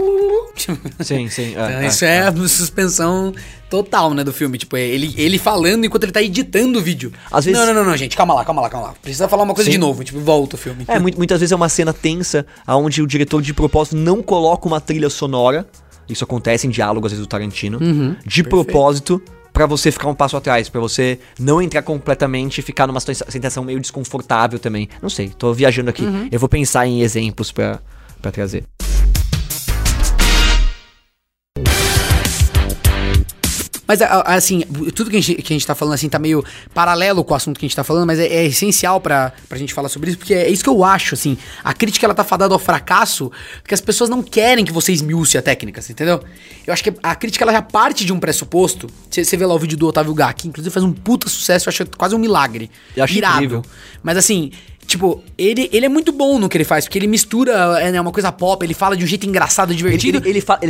A: Sim.
B: Então, isso é a suspensão total, né, do filme, tipo, ele falando enquanto ele tá editando o vídeo.
A: Às vezes...
B: Não, gente, calma lá. Precisa falar uma coisa
A: Sim.
B: de novo, tipo, volta o filme.
A: Muitas vezes é uma cena tensa, onde o diretor de propósito não coloca uma trilha sonora. Isso acontece em diálogos, às vezes, do Tarantino. De propósito, pra você ficar um passo atrás, pra você não entrar completamente e ficar numa sensação meio desconfortável também. Não sei, tô viajando aqui. Eu vou pensar em exemplos pra trazer.
B: Mas, assim, tudo que a gente tá falando, assim, tá meio paralelo com o assunto que a gente tá falando, mas é essencial pra gente falar sobre isso, porque é isso que eu acho, assim. A crítica, ela tá fadada ao fracasso, porque as pessoas não querem que você esmiúce a técnica, assim, entendeu? Eu acho que a crítica, ela já parte de um pressuposto. Você vê lá o vídeo do Otávio Gá, que inclusive faz um puta sucesso, eu acho quase um milagre.
A: Eu acho incrível.
B: Mas, assim... Tipo, ele é muito bom no que ele faz, porque ele mistura uma coisa pop, ele fala de um jeito engraçado, divertido.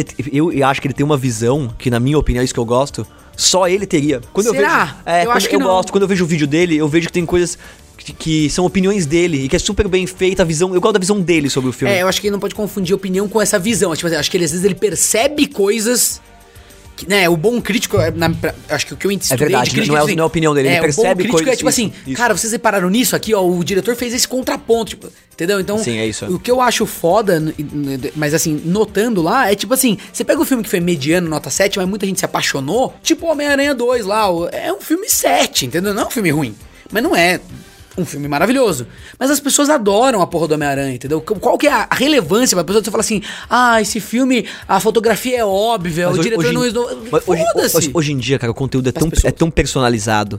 A: Eu acho que ele tem uma visão, que na minha opinião é isso que eu gosto, só ele teria.
B: Será? Eu acho que não.
A: Gosto, quando eu vejo o vídeo dele, eu vejo que tem coisas que são opiniões dele, e que é super bem feita a visão, eu gosto da visão dele sobre o filme.
B: Eu acho que ele não pode confundir opinião com essa visão, tipo, acho que ele, às vezes ele percebe coisas... Né, o bom crítico, acho que o que eu estudei
A: verdade,
B: de crítica,
A: não é a opinião dele, ele percebe
B: o bom crítico
A: coisas,
B: é tipo assim,
A: isso.
B: cara, vocês repararam nisso aqui, ó, o diretor fez esse contraponto, tipo, entendeu? Então,
A: Sim, é isso.
B: O que eu acho foda, mas assim, notando lá, é tipo assim, você pega um filme que foi mediano, nota 7, mas muita gente se apaixonou, tipo Homem-Aranha 2 lá, é um filme 7, entendeu? Não é um filme ruim, mas não é um filme maravilhoso. Mas as pessoas adoram a porra do Homem-Aranha, entendeu? Qual que é a relevância pra pessoa? Você fala assim, esse filme, a fotografia é óbvia, o diretor não... Foda-se!
A: Hoje em dia, cara, o conteúdo é tão personalizado.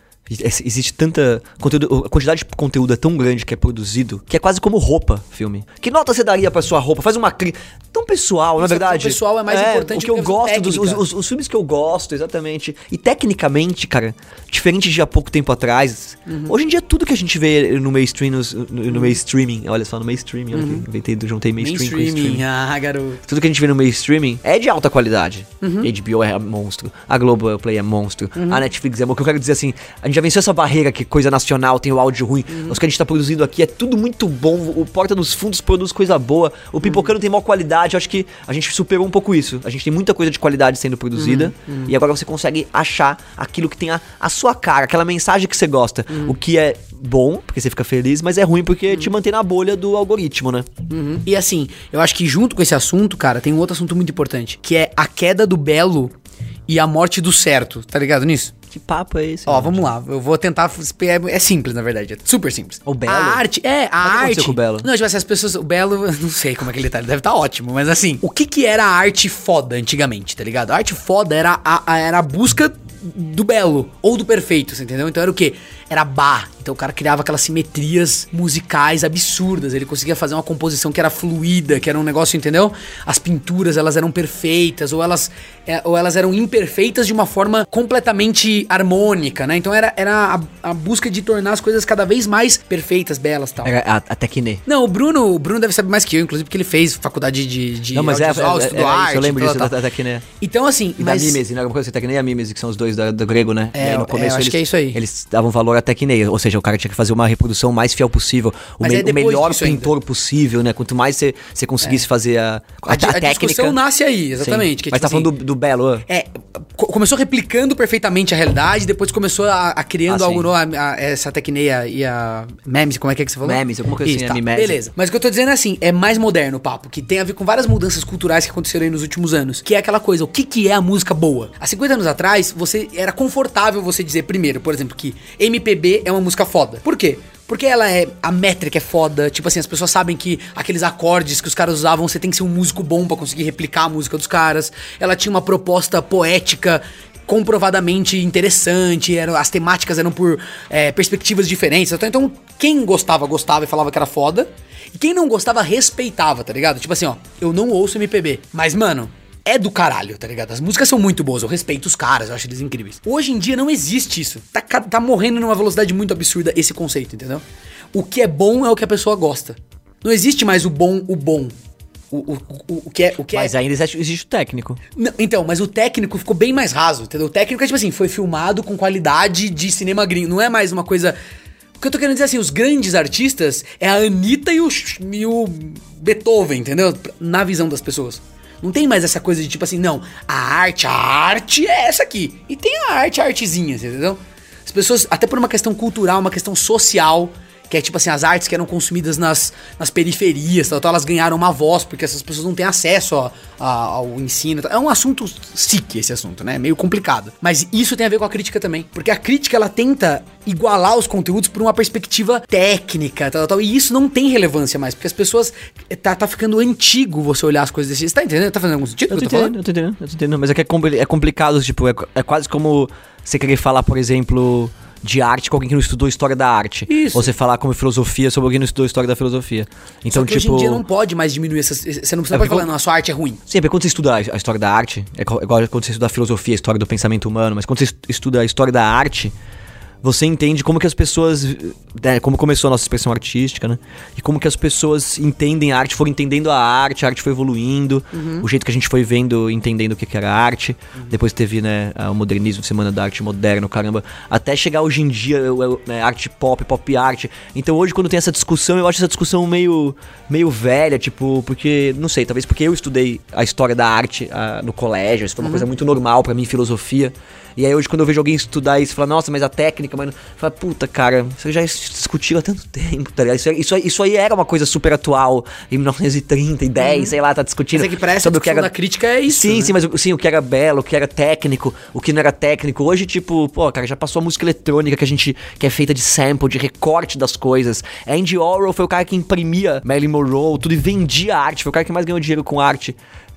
A: Existe tanta conteúdo, a quantidade de conteúdo é tão grande que é produzido, que é quase como roupa, filme. Que nota você daria pra sua roupa? Faz uma tão pessoal, na verdade.
B: Tão pessoal é mais importante
A: o que eu gosto os filmes que eu gosto, exatamente. E tecnicamente, cara, diferente de há pouco tempo atrás, hoje em dia tudo que a gente vê no mainstream, no mainstreaming, olha só, no mainstreaming, olha que juntei mainstream com streaming.
B: Garoto.
A: Tudo que a gente vê no mainstreaming é de alta qualidade. HBO é monstro, a Globoplay é monstro, a Netflix é monstro. O que eu quero dizer assim, a gente já venceu essa barreira que coisa nacional tem o áudio ruim. Os que a gente tá produzindo aqui é tudo muito bom. O Porta dos Fundos produz coisa boa. O Pipocando tem maior qualidade. Eu acho que a gente superou um pouco isso. A gente tem muita coisa de qualidade sendo produzida. E agora você consegue achar aquilo que tem a sua cara, aquela mensagem que você gosta. O que é bom, porque você fica feliz, mas é ruim porque te mantém na bolha do algoritmo, né?
B: E assim, eu acho que junto com esse assunto, cara, tem um outro assunto muito importante, que é a queda do belo e a morte do certo, tá ligado nisso?
A: Que papo é esse?
B: Ó, vamos lá, eu vou tentar... É simples, na verdade, é super simples.
A: O Belo?
B: A arte...
A: O que aconteceu com o Belo?
B: Não, tipo assim, as pessoas... O Belo, eu não sei como é que ele tá, ele deve estar ótimo, mas assim... O que era a arte foda antigamente, tá ligado? A arte foda era a busca do belo, ou do perfeito, você entendeu? Então era o quê? Era Bach. Então o cara criava aquelas simetrias musicais absurdas, ele conseguia fazer uma composição que era fluida, que era um negócio, entendeu? As pinturas, elas eram perfeitas, ou elas eram imperfeitas de uma forma completamente harmônica, né? Então era a busca de tornar as coisas cada vez mais perfeitas, belas e tal.
A: Era a Tecne.
B: Não, o Bruno deve saber mais que eu, inclusive porque ele fez faculdade de
A: não, mas
B: audiovisual, estudou arte.
A: Eu lembro disso
B: tal.
A: da Tecne.
B: Então assim...
A: E da Mimese, né? Alguma coisa assim, Tecne e a Mimese, que são os dois do grego, né?
B: É,
A: e aí no começo
B: acho que é isso aí.
A: Eles davam valor à Tecne, ou seja, o cara tinha que fazer uma reprodução mais fiel possível, o melhor pintor possível, né? Quanto mais você conseguisse fazer a técnica...
B: A discussão nasce aí, exatamente. Que,
A: mas
B: tipo
A: tá falando do Belo,
B: começou replicando perfeitamente a realidade, depois começou a criando algo novo, essa Tecne e a Memes, como é que você falou?
A: Memes, alguma coisa assim,
B: tá,
A: Mimese.
B: beleza. Mas o que eu tô dizendo é assim, é mais moderno o papo, que tem a ver com várias mudanças culturais que aconteceram aí nos últimos anos, que é aquela coisa, o que é a música boa? Há 50 anos atrás, era confortável você dizer primeiro, por exemplo, que MPB é uma música foda. Por quê? Porque a métrica é foda, tipo assim, as pessoas sabem que aqueles acordes que os caras usavam, você tem que ser um músico bom pra conseguir replicar a música dos caras. Ela tinha uma proposta poética comprovadamente interessante, as temáticas eram por perspectivas diferentes. Então, quem gostava e falava que era foda, e quem não gostava respeitava, tá ligado? Tipo assim, ó, eu não ouço MPB, mas, mano... É do caralho, tá ligado? As músicas são muito boas, eu respeito os caras, eu acho eles incríveis. Hoje em dia não existe isso. Tá morrendo numa velocidade muito absurda esse conceito, entendeu? O que é bom é o que a pessoa gosta. Não existe mais o bom. O que é...
A: Mas ainda existe o técnico.
B: Não, então, mas o técnico ficou bem mais raso, entendeu? O técnico é tipo assim, foi filmado com qualidade de cinema gringo. Não é mais uma coisa... O que eu tô querendo dizer assim, os grandes artistas é a Anitta e o Beethoven, entendeu? Na visão das pessoas. Não tem mais essa coisa de tipo assim, não, a arte é essa aqui. E tem a artezinha, entendeu? As pessoas, até por uma questão cultural, uma questão social, que é tipo assim, as artes que eram consumidas nas periferias, tal, elas ganharam uma voz, porque essas pessoas não têm acesso ao ensino. É um assunto sick esse assunto, né? Meio complicado. Mas isso tem a ver com a crítica também. Porque a crítica, ela tenta igualar os conteúdos por uma perspectiva técnica, tal. E isso não tem relevância mais, porque as pessoas... Tá ficando antigo você olhar as coisas desse... Você tá entendendo? Tá fazendo algum sentido?
A: Eu tô entendendo. Mas é que é complicado, tipo, é quase como você querer falar, por exemplo... de arte com alguém que não estudou história da arte.
B: Isso.
A: Ou você falar como filosofia sobre alguém que não estudou história da filosofia. Então,
B: só que hoje em dia não pode mais diminuir essas... Você não pode falar, não, a sua arte é ruim.
A: Sim, porque quando você estuda a história da arte, é igual quando você estuda a filosofia, a história do pensamento humano, mas quando você estuda a história da arte, você entende como que as pessoas... como começou a nossa expressão artística, né? E como que as pessoas entendem a arte, foram entendendo a arte foi evoluindo, o jeito que a gente foi vendo, entendendo o que era arte. Depois teve, né, o modernismo, Semana da Arte Moderna, caramba. Até chegar hoje em dia, arte pop art. Então hoje, quando tem essa discussão, eu acho essa discussão meio velha, tipo, porque, não sei, talvez porque eu estudei a história da arte no colégio, isso foi uma coisa muito normal pra mim, filosofia. E aí hoje quando eu vejo alguém estudar isso, fala, nossa, mas a técnica, mano, fala, puta, cara, isso já discutiu há tanto tempo, tá ligado? Isso aí era uma coisa super atual, em 1930, 10, sei lá, tá discutindo.
B: Mas é que parece
A: sobre o que era
B: da crítica é isso,
A: sim,
B: né?
A: sim, mas o que era belo, o que era técnico, o que não era técnico. Hoje, tipo, pô, cara, já passou a música eletrônica que é feita de sample, de recorte das coisas. Andy Warhol foi o cara que imprimia Marilyn Monroe, tudo, e vendia arte, foi o cara que mais ganhou dinheiro com arte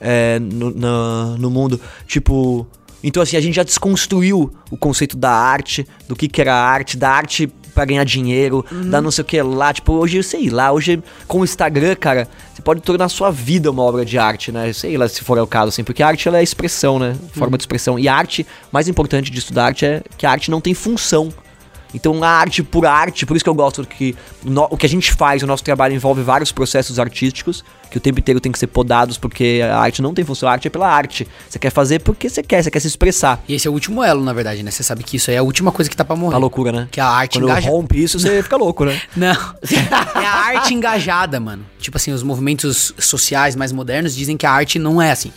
A: no mundo. Tipo... Então, assim, a gente já desconstruiu o conceito da arte, do que era arte, da arte pra ganhar dinheiro, da não sei o que lá. Tipo, hoje, sei lá, hoje com o Instagram, cara, você pode tornar a sua vida uma obra de arte, né? Sei lá se for o caso, assim, porque a arte, ela é expressão, né? Forma de expressão. E a arte, mais importante de estudar arte é que a arte não tem função. Então a arte por arte, por isso que eu gosto que o que a gente faz, o nosso trabalho envolve vários processos artísticos, que o tempo inteiro tem que ser podados, porque a arte não tem função, a arte é pela arte. Você quer fazer porque você quer se expressar.
B: E esse é o último elo, na verdade, né? Você sabe que isso aí é a última coisa que tá pra morrer.
A: A loucura, né?
B: Que a arte
A: Quando rompe isso, você fica louco, né?
B: Não, é a arte engajada, mano. Tipo assim, os movimentos sociais mais modernos dizem que a arte não é assim.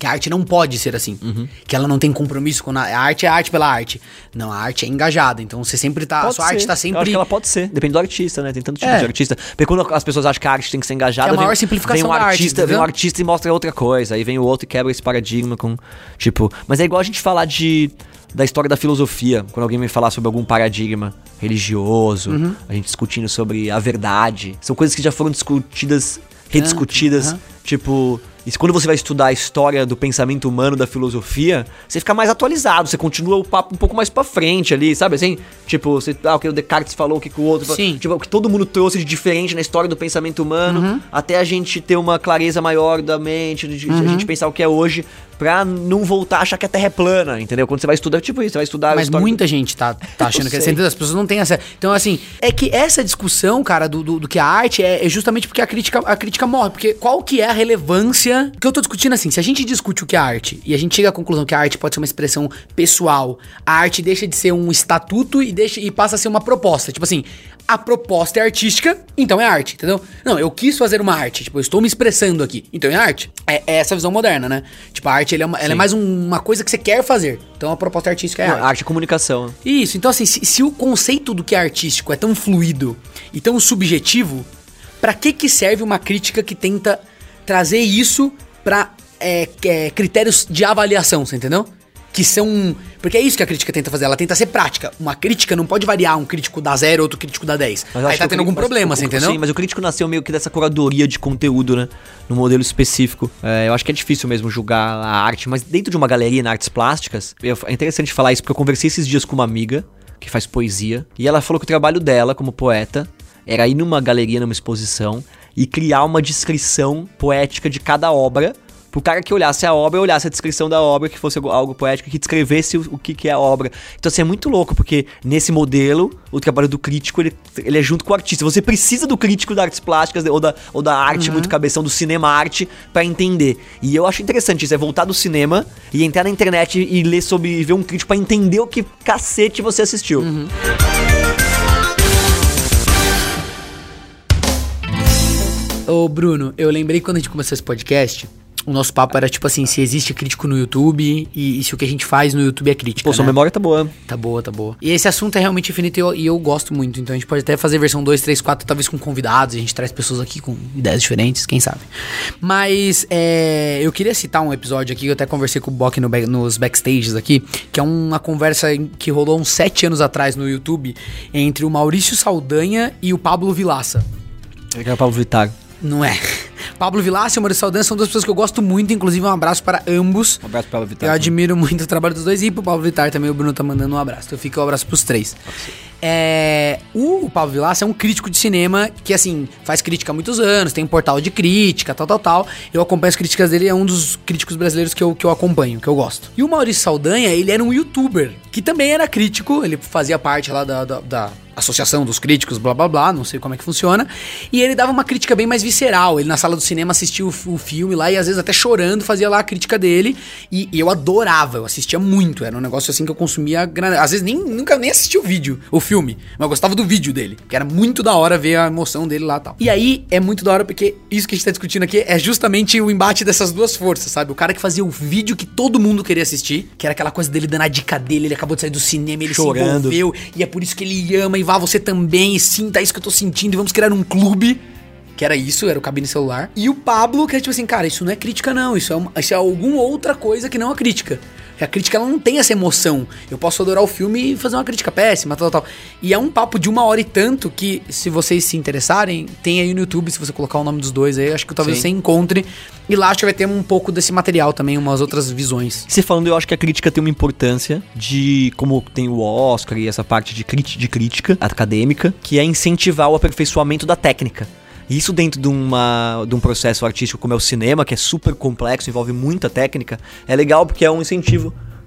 B: Que a arte não pode ser assim. Que ela não tem compromisso com a arte, é arte pela arte. Não, a arte é engajada. Então você sempre tá. A sua arte tá sempre.
A: Eu acho que ela pode ser. Depende do artista, né? Tem tanto tipo de artista. Porque quando as pessoas acham que a arte tem que ser engajada,
B: é a maior simplificação
A: vem um
B: da
A: artista,
B: arte,
A: vem um artista e mostra outra coisa. Aí vem o outro e quebra esse paradigma com. Tipo. Mas é igual a gente falar da história da filosofia. Quando alguém me falar sobre algum paradigma religioso, a gente discutindo sobre a verdade. São coisas que já foram discutidas, rediscutidas. Tipo. E quando você vai estudar a história do pensamento humano, da filosofia, você fica mais atualizado, você continua o papo um pouco mais pra frente ali, sabe assim? Tipo, o que o Descartes falou, o que o outro falou. Tipo, o que todo mundo trouxe de diferente na história do pensamento humano, até a gente ter uma clareza maior da mente, a gente pensar o que é hoje, pra não voltar a achar que a Terra é plana, entendeu? Quando você vai estudar, tipo isso, você vai estudar...
B: Mas muita gente tá achando que é assim, as pessoas não têm essa... Então, assim, é que essa discussão, cara, do que a arte é justamente porque a crítica morre, porque qual que é a relevância... Que eu tô discutindo assim, se a gente discute o que é arte e a gente chega à conclusão que a arte pode ser uma expressão pessoal, a arte deixa de ser um estatuto e passa a ser uma proposta. Tipo assim, a proposta é artística, então é arte, entendeu? Não, eu quis fazer uma arte, tipo, eu estou me expressando aqui, então é arte. É essa visão moderna, né? Tipo, a arte ela é mais uma coisa que você quer fazer. Então a proposta artística é arte.
A: Arte é comunicação.
B: Isso, então assim, se o conceito do que é artístico é tão fluido e tão subjetivo, pra que serve uma crítica que tenta trazer isso pra critérios de avaliação, você entendeu? Que são... Porque é isso que a crítica tenta fazer, ela tenta ser prática. Uma crítica não pode variar, um crítico dá 0, outro crítico dá 10. Aí tá tendo algum problema, você entendeu?
A: Sim, mas o crítico nasceu meio que dessa curadoria de conteúdo, né? Num modelo específico. Eu acho que é difícil mesmo julgar a arte, mas dentro de uma galeria na artes plásticas, é interessante falar isso, porque eu conversei esses dias com uma amiga que faz poesia, e ela falou que o trabalho dela como poeta era ir numa galeria, numa exposição, e criar uma descrição poética de cada obra, pro cara que olhasse a obra, olhasse a descrição da obra, que fosse algo poético, que descrevesse o que é a obra. Então assim, é muito louco, porque nesse modelo, o trabalho do crítico, ele é junto com o artista. Você precisa do crítico das artes plásticas, ou da arte, muito cabeção, do cinema-arte, pra entender. E eu acho interessante isso, é voltar do cinema e entrar na internet e ler sobre, ver um crítico pra entender o que cacete você assistiu.
B: Ô Bruno, eu lembrei quando a gente começou esse podcast, o nosso papo era tipo assim, se existe crítico no YouTube e se o que a gente faz no YouTube é crítica.
A: Pô, sua memória tá boa.
B: Tá boa. E esse assunto é realmente infinito e eu gosto muito. Então a gente pode até fazer versão 2, 3, 4, talvez com convidados. A gente traz pessoas aqui com ideias diferentes, quem sabe. Mas eu queria citar um episódio aqui, eu até conversei com o Bock nos backstages aqui, que é uma conversa que rolou uns 7 anos atrás no YouTube entre o Maurício Saldanha e o Pablo Vilaça.
A: É que é o Pablo Vittar.
B: Não é. Pablo Vilaça e o Maurício Saldanha são duas pessoas que eu gosto muito, inclusive um abraço para ambos.
A: Um abraço pro Pablo Vittar.
B: Eu admiro muito o trabalho dos dois e pro Pablo Vittar também, o Bruno tá mandando um abraço. Então fica um abraço pros três. O Pablo Vilaça é um crítico de cinema que, assim, faz crítica há muitos anos, tem um portal de crítica, tal. Eu acompanho as críticas dele, é um dos críticos brasileiros que eu acompanho, que eu gosto. E o Maurício Saldanha, ele era um youtuber, que também era crítico, ele fazia parte lá da Associação dos Críticos, blá blá blá, não sei como é que funciona. E ele dava uma crítica bem mais visceral. Ele na sala do cinema assistia o filme lá e às vezes até chorando fazia lá a crítica dele. E eu adorava, eu assistia muito. Era um negócio assim que eu consumia. Às vezes nunca nem assisti o filme, mas eu gostava do vídeo dele, porque era muito da hora ver a emoção dele lá e tal. E aí é muito da hora porque isso que a gente tá discutindo aqui é justamente o embate dessas duas forças, sabe? O cara que fazia o vídeo que todo mundo queria assistir, que era aquela coisa dele dando a dica dele, ele acabou de sair do cinema, ele chorando, se envolveu, e é por isso que ele ama, e vá você também, e sinta isso que eu tô sentindo, e vamos criar um clube. Que era isso, era o cabine celular. E o Pablo, que é tipo assim, cara, isso não é crítica não, isso é alguma outra coisa que não é crítica. A crítica, ela não tem essa emoção. Eu posso adorar o filme e fazer uma crítica péssima, tal. E é um papo de 1 hora e tanto que, se vocês se interessarem, tem aí no YouTube, se você colocar o nome dos dois aí, acho que talvez você encontre. E lá acho que vai ter um pouco desse material também, umas outras visões.
A: Você falando, eu acho que a crítica tem uma importância de, como tem o Oscar e essa parte de crítica acadêmica, que é incentivar o aperfeiçoamento da técnica. Isso dentro de um processo artístico como é o cinema, que é super complexo, envolve muita técnica, é legal porque é um incentivo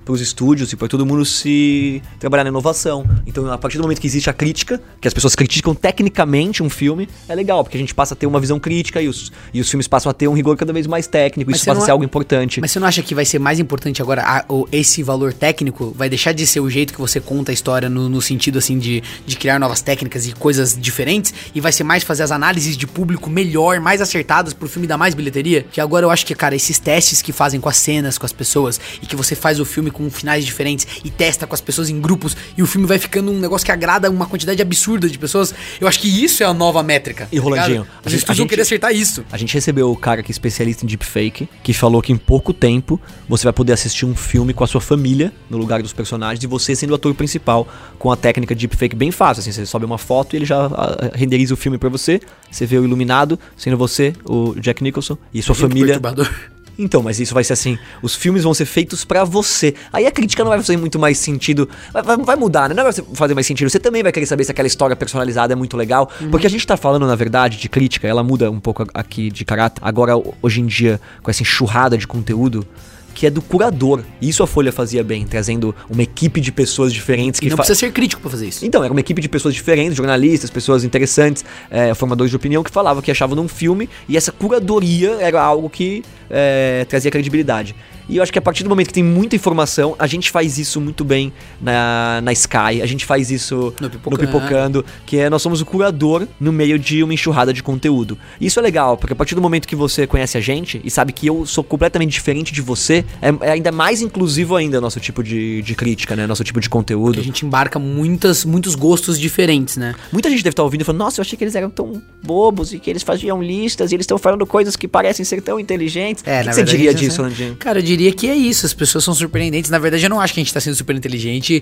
A: pros estúdios e pra todo mundo se trabalhar na inovação. Então, a partir do momento que existe a crítica, que as pessoas criticam tecnicamente um filme, é legal, porque a gente passa a ter uma visão crítica e os filmes passam a ter um rigor cada vez mais técnico, isso passa a ser algo importante.
B: Mas você não acha que vai ser mais importante agora esse valor técnico? Vai deixar de ser o jeito que você conta a história no sentido, assim, de criar novas técnicas e coisas diferentes, e vai ser mais fazer as análises de público melhor, mais acertadas pro filme dar mais bilheteria? Que agora eu acho que, cara, esses testes que fazem com as cenas, com as pessoas, e que você faz o filme com finais diferentes e testa com as pessoas em grupos, e o filme vai ficando um negócio que agrada uma quantidade absurda de pessoas, eu acho que isso é a nova métrica.
A: E Rolandinho,
B: os estúdios vão querer acertar isso.
A: A gente recebeu o cara que é especialista em deepfake, que falou que em pouco tempo você vai poder assistir um filme com a sua família, no lugar dos personagens, e você sendo o ator principal, com a técnica de deepfake bem fácil, assim, você sobe uma foto e ele já renderiza o filme pra você vê o iluminado, sendo você, o Jack Nicholson, e sua família... Então, mas isso vai ser assim, os filmes vão ser feitos pra você. Aí a crítica não vai fazer muito mais sentido, vai mudar, né? Não vai fazer mais sentido. Você também vai querer saber se aquela história personalizada é muito legal. Porque a gente tá falando, na verdade, de crítica, ela muda um pouco aqui de caráter. Agora, hoje em dia, com essa enxurrada de conteúdo, que é do curador. Isso a Folha fazia bem, trazendo uma equipe de pessoas diferentes.
B: Que não precisa ser crítico pra fazer isso.
A: Então, era uma equipe de pessoas diferentes, jornalistas, pessoas interessantes, formadores de opinião, que falavam que achavam num filme, e essa curadoria era algo que trazia credibilidade. E eu acho que a partir do momento que tem muita informação, a gente faz isso muito bem na Sky, a gente faz isso no Pipocando, que nós somos o curador no meio de uma enxurrada de conteúdo. E isso é legal, porque a partir do momento que você conhece a gente e sabe que eu sou completamente diferente de você, é ainda mais inclusivo ainda nosso tipo de crítica, né? Nosso tipo de conteúdo.
B: Porque a gente embarca muitos gostos diferentes, né?
A: Muita gente deve estar ouvindo e falando, nossa, eu achei que eles eram tão bobos e que eles faziam listas e eles estão falando coisas que parecem ser tão inteligentes. O que você diria disso, Landinho?
B: Cara, eu diria que é isso, as pessoas são surpreendentes. Na verdade, eu não acho que a gente tá sendo super inteligente.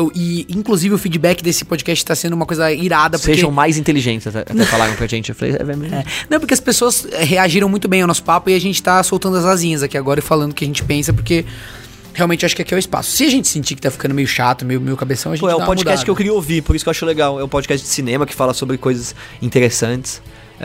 B: E inclusive, o feedback desse podcast tá sendo uma coisa irada. Porque...
A: Sejam mais inteligentes, até falaram pra gente. Eu falei,
B: Não, porque as pessoas reagiram muito bem ao nosso papo e a gente tá soltando as asinhas aqui agora e falando o que a gente pensa, porque... Realmente acho que aqui é o espaço. Se a gente sentir que tá ficando meio chato, meio cabeção, a gente dá uma
A: mudada. É o podcast que eu queria ouvir, por isso que eu acho legal. É um podcast de cinema que fala sobre coisas interessantes.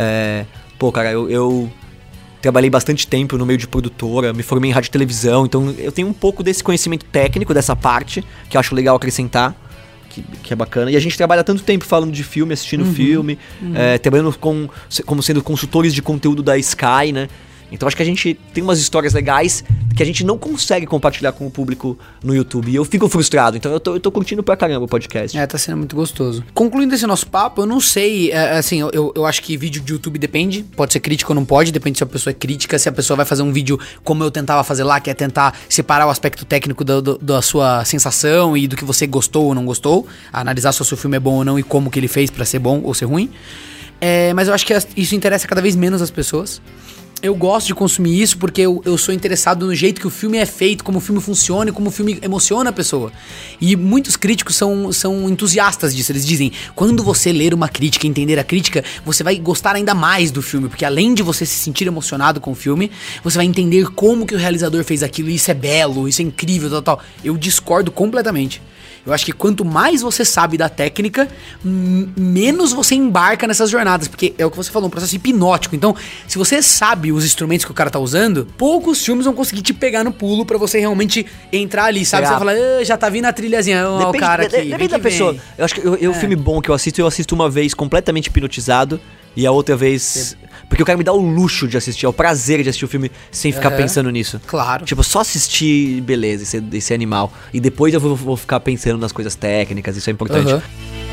A: Cara, eu trabalhei bastante tempo no meio de produtora, me formei em rádio e televisão, então eu tenho um pouco desse conhecimento técnico, dessa parte, que eu acho legal acrescentar, que é bacana. E a gente trabalha tanto tempo falando de filme, assistindo filme, trabalhando como sendo consultores de conteúdo da Sky, né? Então acho que a gente tem umas histórias legais que a gente não consegue compartilhar com o público no YouTube. E eu fico frustrado. Então eu tô curtindo pra caramba o podcast.
B: Tá sendo muito gostoso. Concluindo esse nosso papo, eu não sei, assim, eu acho que vídeo de YouTube depende. Pode ser crítico ou não pode, depende se a pessoa é crítica. Se a pessoa vai fazer um vídeo como eu tentava fazer lá, que é tentar separar o aspecto técnico da sua sensação e do que você gostou ou não gostou. Analisar se o seu filme é bom ou não e como que ele fez pra ser bom ou ser ruim. Mas eu acho que isso interessa cada vez menos as pessoas. Eu gosto de consumir isso porque eu sou interessado no jeito que o filme é feito, como o filme funciona e como o filme emociona a pessoa. E muitos críticos são entusiastas disso. Eles dizem, quando você ler uma crítica e entender a crítica, você vai gostar ainda mais do filme. Porque além de você se sentir emocionado com o filme, você vai entender como que o realizador fez aquilo. E isso é belo, isso é incrível, tal. Eu discordo completamente. Eu acho que quanto mais você sabe da técnica, menos você embarca nessas jornadas. Porque é o que você falou, um processo hipnótico. Então, se você sabe os instrumentos que o cara tá usando, poucos filmes vão conseguir te pegar no pulo pra você realmente entrar ali, sabe? Você vai falar, já tá vindo a trilhazinha, o cara aqui.
A: Depende da pessoa. Eu acho que o filme bom que eu assisto uma vez completamente hipnotizado e a outra vez... Porque eu quero me dar o luxo de assistir, é o prazer de assistir o filme sem ficar pensando nisso.
B: Claro.
A: Tipo, só assistir, beleza, esse animal. E depois eu vou ficar pensando nas coisas técnicas, isso é importante.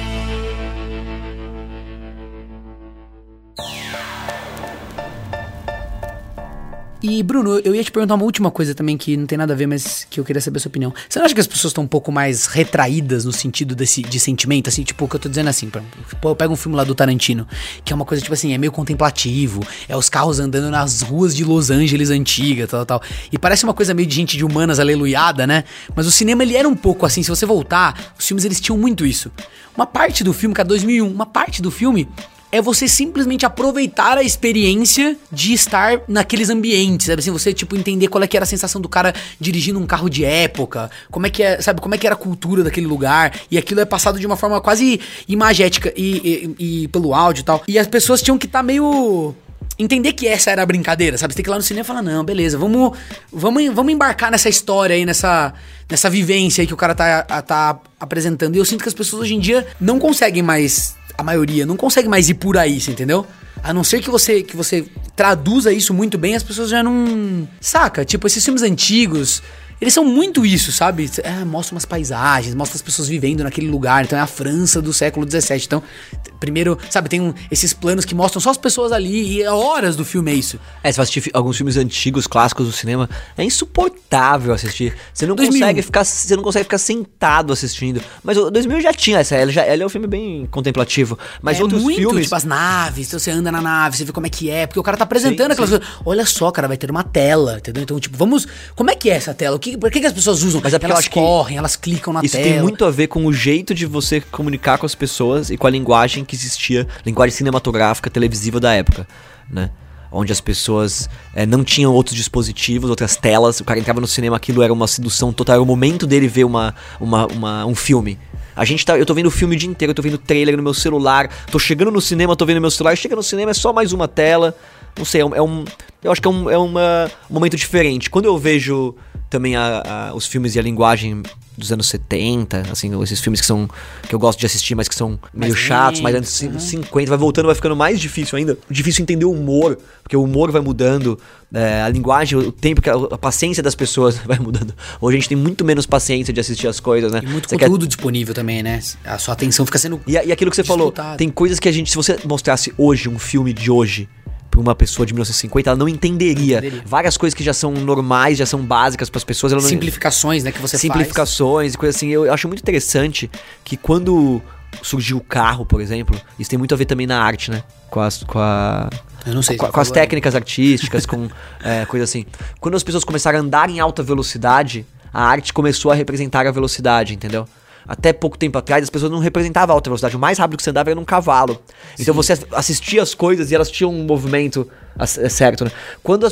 B: E, Bruno, eu ia te perguntar uma última coisa também que não tem nada a ver, mas que eu queria saber a sua opinião. Você não acha que as pessoas estão um pouco mais retraídas no sentido de sentimento, assim? Tipo, o que eu tô dizendo assim, eu pego um filme lá do Tarantino, que é uma coisa, tipo assim, é meio contemplativo, é os carros andando nas ruas de Los Angeles antiga, tal. E parece uma coisa meio de gente de humanas aleluiada, né? Mas o cinema, ele era um pouco assim, se você voltar, os filmes, eles tinham muito isso. Uma parte do filme, cara, 2001, uma parte do filme... é você simplesmente aproveitar a experiência de estar naqueles ambientes, sabe? Assim, você, tipo, entender qual é que era a sensação do cara dirigindo um carro de época, como é que é, sabe? Como é que era a cultura daquele lugar, e aquilo é passado de uma forma quase imagética e pelo áudio e tal. E as pessoas tinham que estar meio... entender que essa era a brincadeira, sabe? Você tem que ir lá no cinema e falar, não, beleza, vamos embarcar nessa história aí, nessa vivência aí que o cara tá apresentando. E eu sinto que as pessoas hoje em dia não conseguem mais, a maioria, não consegue mais ir por aí, você entendeu? A não ser que você traduza isso muito bem, as pessoas já não... Saca? Tipo, esses filmes antigos... Eles são muito isso, sabe? Mostra umas paisagens, mostra as pessoas vivendo naquele lugar. Então é a França do século XVII. Então, primeiro, sabe, tem esses planos que mostram só as pessoas ali. E horas do filme é isso.
A: Você vai assistir alguns filmes antigos, clássicos do cinema. É insuportável assistir. Você não
B: 2001.
A: consegue ficar sentado assistindo. Mas o 2000 já tinha essa. Ele é um filme bem contemplativo. Mas outros
B: muito,
A: filmes...
B: tipo as naves. Então você anda na nave, você vê como é que é. Porque o cara tá apresentando aquelas
A: sim.
B: coisas. Olha só, cara, vai ter uma tela, entendeu? Então, tipo, como é que é essa tela? Por que as pessoas usam?
A: Mas é porque eu
B: elas
A: acho que
B: correm, elas clicam na
A: isso
B: tela.
A: tem muito a ver com o jeito de você comunicar com as pessoas e com a linguagem que existia, linguagem cinematográfica, televisiva da época, né? Onde as pessoas não tinham outros dispositivos, outras telas. O cara entrava no cinema, aquilo era uma sedução total. Era o momento dele ver um filme. Eu tô vendo o filme o dia inteiro, eu tô vendo trailer no meu celular, tô chegando no cinema, tô vendo meu celular, chega no cinema, é só mais uma tela. Não sei, eu acho que é um momento diferente. Quando eu vejo também os filmes e a linguagem dos anos 70, assim, esses filmes que eu gosto de assistir, mas que são meio chatos, mais anos 50, vai voltando, vai ficando mais difícil ainda. Difícil entender o humor, porque o humor vai mudando, a linguagem, o tempo, a paciência das pessoas vai mudando. Hoje a gente tem muito menos paciência de assistir as coisas, né?
B: E muito conteúdo disponível também, né? A sua atenção fica sendo...
A: E aquilo que você falou, tem coisas que se você mostrasse hoje, um filme de hoje, pra uma pessoa de 1950, ela não entenderia. Várias coisas que já são normais, já são básicas pras pessoas. Ela não...
B: Simplificações, né, que você
A: Simplificações e coisas assim. Eu acho muito interessante que quando surgiu o carro, por exemplo, isso tem muito a ver também na arte, né?
B: Eu não sei
A: com as técnicas artísticas, com coisa assim. Quando as pessoas começaram a andar em alta velocidade, a arte começou a representar a velocidade, entendeu? Até pouco tempo atrás, as pessoas não representavam a alta velocidade. O mais rápido que você andava era num cavalo. Então você assistia as coisas e elas tinham um movimento certo, né? Quando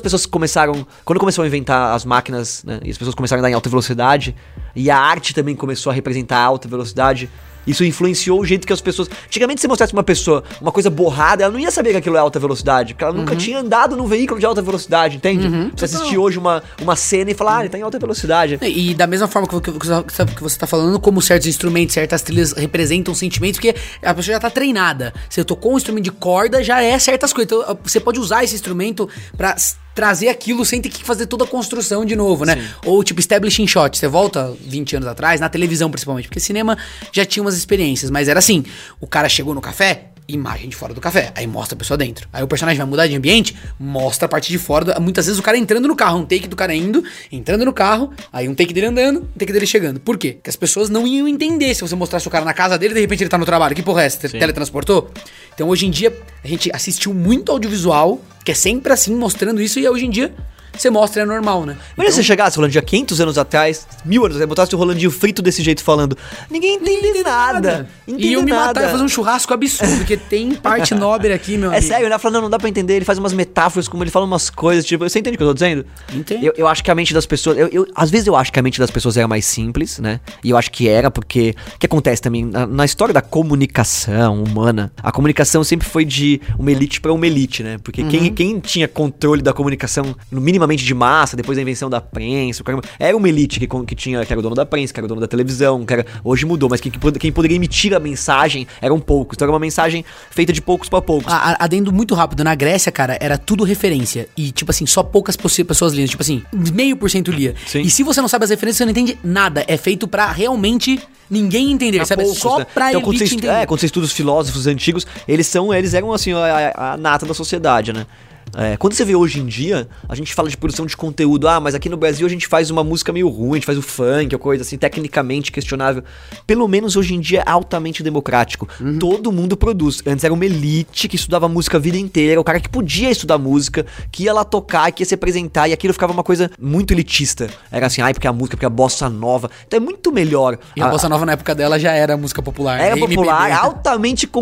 A: começou a inventar as máquinas, né, e as pessoas começaram a andar em alta velocidade, e a arte também começou a representar a alta velocidade, isso influenciou o jeito que as pessoas... Antigamente, se você mostrasse uma pessoa uma coisa borrada, ela não ia saber que aquilo é alta velocidade, porque ela nunca tinha andado num veículo de alta velocidade, entende? Você assistir hoje uma cena e falar, ele tá em alta velocidade.
B: E da mesma forma que você tá falando, como certos instrumentos, certas trilhas representam sentimentos, porque a pessoa já tá treinada. Você tocou um instrumento de corda, já é certas coisas. Então, você pode usar esse instrumento pra trazer aquilo sem ter que fazer toda a construção de novo, né? Sim. Ou tipo establishing shot, você volta 20 anos atrás, na televisão principalmente, porque cinema já tinha umas experiências, mas era assim, o cara chegou no café, imagem de fora do café, aí mostra a pessoa dentro, aí o personagem vai mudar de ambiente, mostra a parte de fora, muitas vezes o cara entrando no carro, um take do cara entrando no carro, aí um take dele andando, um take dele chegando. Por quê? Porque as pessoas não iam entender se você mostrasse o cara na casa dele, de repente ele tá no trabalho, que porra é essa? Teletransportou? Então hoje em dia, a gente assistiu muito audiovisual, que é sempre assim, mostrando isso, e hoje em dia você mostra, é normal, né?
A: Mas se você chegasse, Rolandinho, há 500 anos atrás, 1000 anos atrás, botasse o Rolandinho frito desse jeito falando, ninguém entende nada.
B: E eu me matar e fazer um churrasco absurdo, porque tem parte nobre aqui, meu amigo.
A: É sério, ele fala, não dá pra entender, ele faz umas metáforas, como ele fala umas coisas, tipo, você entende o que eu tô dizendo?
B: Entendo.
A: Eu acho que a mente das pessoas, às vezes eu acho que a mente das pessoas era mais simples, né? E eu acho que era, porque, o que acontece também, na história da comunicação humana, a comunicação sempre foi de uma elite pra uma elite, né? Porque quem tinha controle da comunicação, no mínimo de massa, depois da invenção da prensa, era uma elite que era o dono da prensa, que era o dono da televisão, hoje mudou, mas quem poderia emitir a mensagem eram poucos, então era uma mensagem feita de poucos pra poucos.
B: Adendo muito rápido, na Grécia, cara, era tudo referência, e tipo assim, só poucas pessoas liam, tipo assim, 0,5% lia.
A: Sim.
B: E se você não sabe as referências, você não entende nada, é feito pra realmente ninguém entender, sabe?
A: Poucos,
B: só
A: né?
B: pra
A: então,
B: elite entender.
A: Quando você estuda os filósofos antigos, eles eram assim, a nata da sociedade, né? Quando você vê hoje em dia, a gente fala de produção de conteúdo, mas aqui no Brasil a gente faz uma música meio ruim, a gente faz o funk, ou coisa assim, tecnicamente questionável. Pelo menos hoje em dia é altamente democrático. Todo mundo produz. Antes era uma elite que estudava música a vida inteira, o cara que podia estudar música, que ia lá tocar, que ia se apresentar, e aquilo ficava uma coisa muito elitista. Era assim, porque a música, porque a bossa nova. Então é muito melhor.
B: E a bossa nova na época dela já era música popular.
A: Era popular, altamente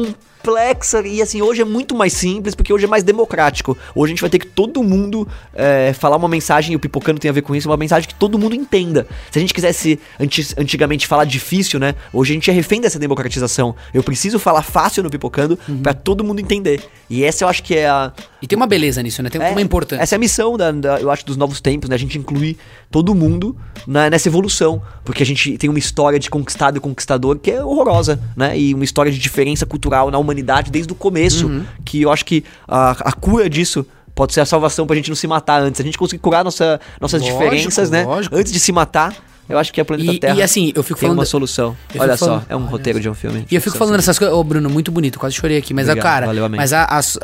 A: complexa. E assim, hoje é muito mais simples, porque hoje é mais democrático. Hoje a gente vai ter que todo mundo falar uma mensagem, e o Pipocando tem a ver com isso, uma mensagem que todo mundo entenda. Se a gente quisesse antigamente falar difícil, né? Hoje a gente é refém dessa democratização. Eu preciso falar fácil no Pipocando pra todo mundo entender. E essa eu acho que é a...
B: E tem uma beleza nisso, né? Tem uma importância.
A: Essa é a missão, eu acho, dos novos tempos, né? A gente inclui todo mundo nessa evolução. Porque a gente tem uma história de conquistado e conquistador que é horrorosa, né? E uma história de diferença cultural na humanidade desde o começo. Que eu acho que a cura disso pode ser a salvação pra gente não se matar antes. A gente conseguir curar nossas diferenças, né? Antes de se matar. Eu acho que a planeta Terra
B: assim, eu fico
A: tem
B: falando
A: uma solução. Olha só, é um roteiro de um filme.
B: E eu fico falando essas coisas. Ô, Bruno, muito bonito, quase chorei aqui. Mas,
A: Obrigado,
B: cara,
A: valeu,
B: mas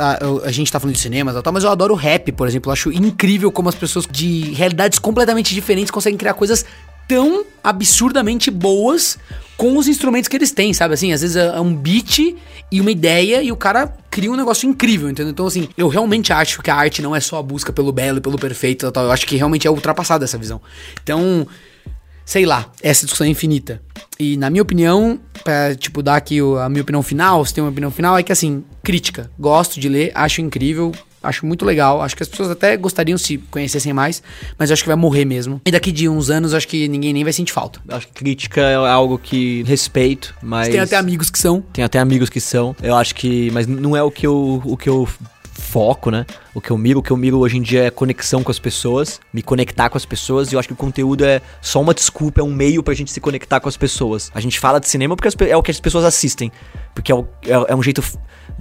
B: a gente tá falando de cinema e tal, mas eu adoro rap, por exemplo. Eu acho incrível como as pessoas de realidades completamente diferentes conseguem criar coisas tão absurdamente boas com os instrumentos que eles têm, sabe? Assim, às vezes é um beat e uma ideia e o cara cria um negócio incrível, entendeu? Então, assim, eu realmente acho que a arte não é só a busca pelo belo e pelo perfeito e tal. Eu acho que realmente é ultrapassada essa visão. Então... sei lá, essa discussão é infinita. E na minha opinião, pra, tipo, dar aqui a minha opinião final, se tem uma opinião final, é que assim, crítica. Gosto de ler, acho incrível, acho muito legal. Acho que as pessoas até gostariam se conhecessem mais, mas eu acho que vai morrer mesmo. E daqui de uns anos, acho que ninguém nem vai sentir falta.
A: Acho que crítica é algo que respeito, mas...
B: Tem até amigos que são.
A: Tem até amigos que são. Eu acho que... mas não é o que eu foco, né? O que eu miro hoje em dia é conexão com as pessoas, me conectar com as pessoas, e eu acho que o conteúdo é só uma desculpa, é um meio pra gente se conectar com as pessoas. A gente fala de cinema porque é o que as pessoas assistem, porque é um jeito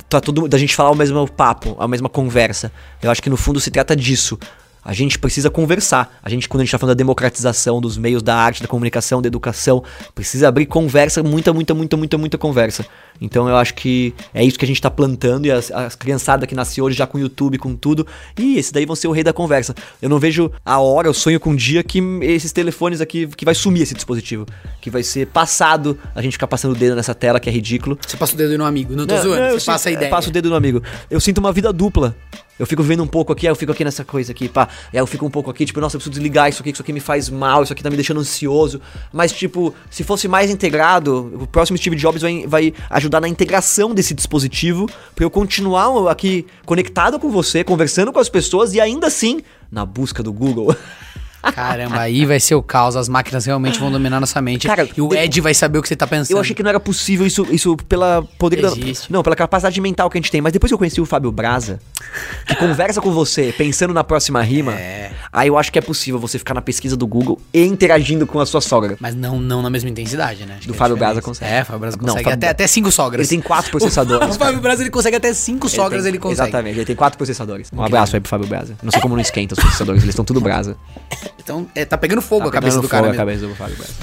A: da gente falar o mesmo papo, a mesma conversa. Eu acho que no fundo se trata disso. A gente precisa conversar. Quando a gente tá falando da democratização dos meios da arte, da comunicação, da educação, precisa abrir conversa, muita conversa. Então eu acho que é isso que a gente tá plantando, e as criançadas que nasceu hoje já com YouTube, com tudo, e esse daí vão ser o rei da conversa. Eu não vejo a hora, eu sonho com um dia que esses telefones aqui, que vai sumir esse dispositivo, que vai ser passado, a gente ficar passando o dedo nessa tela, que é ridículo.
B: Você passa o dedo no amigo, não tô zoando, você passa a ideia.
A: Passa o dedo no amigo. Eu sinto uma vida dupla. Eu fico vivendo um pouco aqui, aí eu fico aqui nessa coisa aqui, pá. Aí eu fico um pouco aqui, tipo, nossa, eu preciso desligar isso aqui me faz mal, isso aqui tá me deixando ansioso. Mas, tipo, se fosse mais integrado, o próximo Steve Jobs vai ajudar na integração desse dispositivo pra eu continuar aqui conectado com você, conversando com as pessoas e ainda assim na busca do Google.
B: Caramba, aí vai ser o caos, as máquinas realmente vão dominar nossa mente. Cara, e o Ed vai saber o que você tá pensando.
A: Eu achei que não era possível isso pela poder não, pela capacidade mental que a gente tem. Mas depois que eu conheci o Fábio Braza, que conversa com você pensando na próxima rima, aí eu acho que é possível você ficar na pesquisa do Google e interagindo com a sua sogra.
B: Mas não na mesma intensidade, né? Acho
A: do Fábio Braza consegue.
B: O Fábio Braza consegue até 5 sogras.
A: Ele tem 4 processadores.
B: O Fábio Braza ele consegue até 5 sogras, ele consegue.
A: Exatamente, ele tem 4 processadores. Um abraço aí pro Fábio Braza. Não sei como não esquenta os processadores, eles estão tudo brasa.
B: Então, tá pegando fogo a cabeça do cara mesmo.
A: A cabeça do Fábio Braza.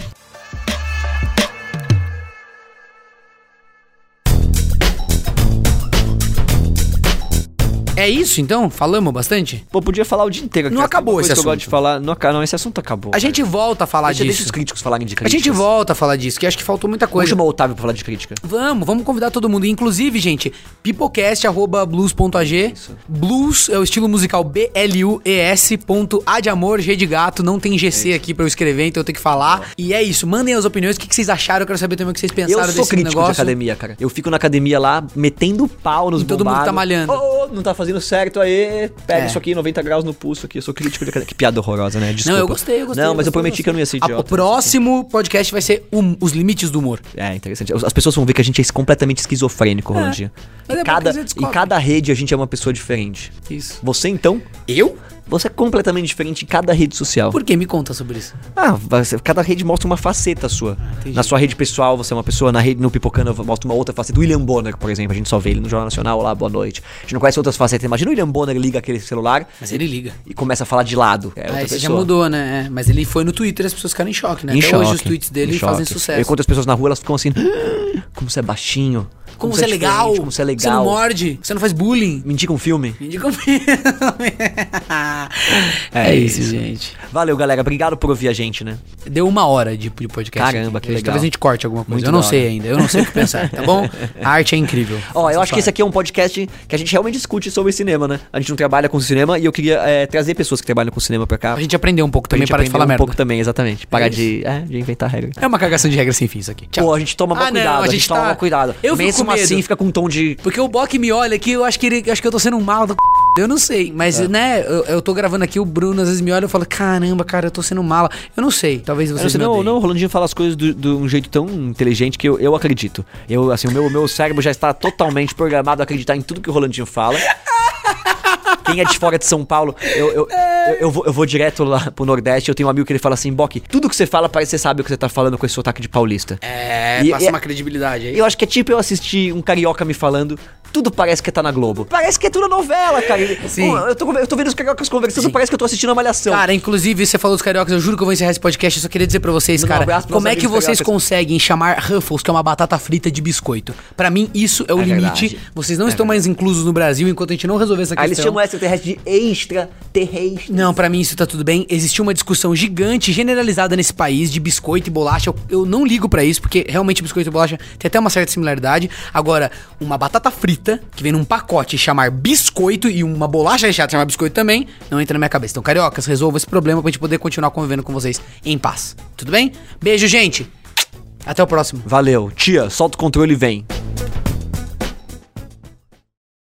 B: É isso, então? Falamos bastante?
A: Pô, podia falar o dia inteiro.
B: Não acabou esse assunto.
A: Que eu gosto de falar. Não, esse assunto acabou.
B: A gente volta a falar disso.
A: Deixa os críticos falarem de críticas.
B: A gente volta a falar disso, que acho que faltou muita coisa.
A: Vamos chamar o Otávio pra falar de crítica.
B: Vamos convidar todo mundo. Inclusive, gente, pipocast@blues.ag. Blues é o estilo musical BLUES.A de amor, G de gato. Não tem GC aqui pra eu escrever, então eu tenho que falar. E é isso. Mandem as opiniões. O que vocês acharam? Eu quero saber também o que vocês pensaram desse negócio.
A: Eu sou crítico de academia, cara. Eu fico na academia lá, metendo pau nos bombados.
B: Todo mundo tá malhando.
A: Não tá fazendo certo aí. Pega isso aqui, 90 graus no pulso aqui. Eu sou crítico de academia. Que piada horrorosa, né? Desculpa.
B: Não, eu gostei.
A: Não, mas eu prometi que eu não ia ser idiota.
B: O próximo podcast vai ser os limites do humor.
A: É, interessante. As pessoas vão ver que a gente é completamente esquizofrênico, Rolandinho. Em cada rede a gente é uma pessoa diferente.
B: Isso.
A: Você, então?
B: Eu?
A: Você é completamente diferente em cada rede social.
B: Por quê? Me conta sobre isso.
A: Cada rede mostra uma faceta sua. Na sua rede pessoal, você é uma pessoa. Na rede, no Pipocando, mostra uma outra faceta. O William Bonner, por exemplo, a gente só vê ele no Jornal Nacional, lá, boa noite. A gente não conhece outras facetas. Imagina o William Bonner liga aquele celular.
B: Mas ele liga.
A: E começa a falar de lado.
B: Você já mudou, né? Mas ele foi no Twitter e as pessoas ficaram em choque, né? Até hoje os tweets dele fazem sucesso.
A: Eu, quando as pessoas na rua, elas ficam assim, como você é baixinho.
B: Como você é legal.
A: Como você é legal.
B: Você não morde. Você não faz bullying.
A: Me indica um filme.
B: Me indica um filme. É isso, gente.
A: Valeu, galera. Obrigado por ouvir a gente, né?
B: Deu 1 hora de podcast.
A: Caramba, que legal.
B: Talvez a gente corte alguma coisa.
A: Muito
B: eu não sei ainda. Eu não sei o que pensar, tá bom? A arte é incrível.
A: Eu acho que esse aqui é um podcast que a gente realmente discute sobre cinema, né? A gente não trabalha com cinema e eu queria trazer pessoas que trabalham com cinema pra cá.
B: A gente aprender um pouco também, parar de falar merda.
A: Um pouco também, exatamente. Parar de inventar regra.
B: É uma cagação de regra sem fim isso aqui. Tchau.
A: Pô, a gente toma cuidado. A gente toma cuidado.
B: Eu fico com
A: chama
B: medo.
A: assim, fica com um tom de...
B: Porque o Bock me olha aqui, eu acho que eu tô sendo um mala do eu não sei, mas, né, eu tô gravando aqui, o Bruno às vezes me olha e fala, caramba, cara, eu tô sendo mala. Eu não sei, talvez vocês me odeiem.
A: Não, o Rolandinho fala as coisas de um jeito tão inteligente que eu acredito. Assim, o meu cérebro já está totalmente programado a acreditar em tudo que o Rolandinho fala. Quem é de fora de São Paulo, eu vou direto lá pro Nordeste, eu tenho um amigo que ele fala assim, Bock, tudo que você fala parece que você sabe o que você tá falando com esse sotaque de paulista.
B: Passa uma credibilidade aí.
A: Eu acho que é tipo eu assistir um carioca me falando, tudo parece que tá na Globo. Parece que é tudo novela, cara.
B: Sim.
A: Eu tô vendo os cariocas conversando,
B: Sim.
A: parece que eu tô assistindo a Malhação.
B: Cara, inclusive, você falou dos cariocas, eu juro que eu vou encerrar esse podcast, eu só queria dizer pra vocês,
A: Um
B: cara,
A: abraço pros
B: como é
A: nossos
B: que
A: amigos
B: vocês
A: cariocas.
B: conseguem chamar Ruffles, que é uma batata frita de biscoito? Pra mim, isso é o limite.
A: verdade.
B: Vocês não estão mais inclusos no Brasil enquanto a gente não resolver essa
A: Aí eles
B: questão.
A: chamam extraterrestre de extraterrestre.
B: Não, pra mim isso tá tudo bem. Existiu uma discussão gigante, generalizada nesse país de biscoito e bolacha. Eu não ligo pra isso, porque realmente biscoito e bolacha tem até uma certa similaridade. Agora, uma batata frita, que vem num pacote, chamar biscoito e uma bolacha recheada chamar biscoito também, não entra na minha cabeça. Então, cariocas, resolva esse problema pra gente poder continuar convivendo com vocês em paz. Tudo bem? Beijo, gente. Até o próximo.
A: Valeu. Tia, solta o controle e vem.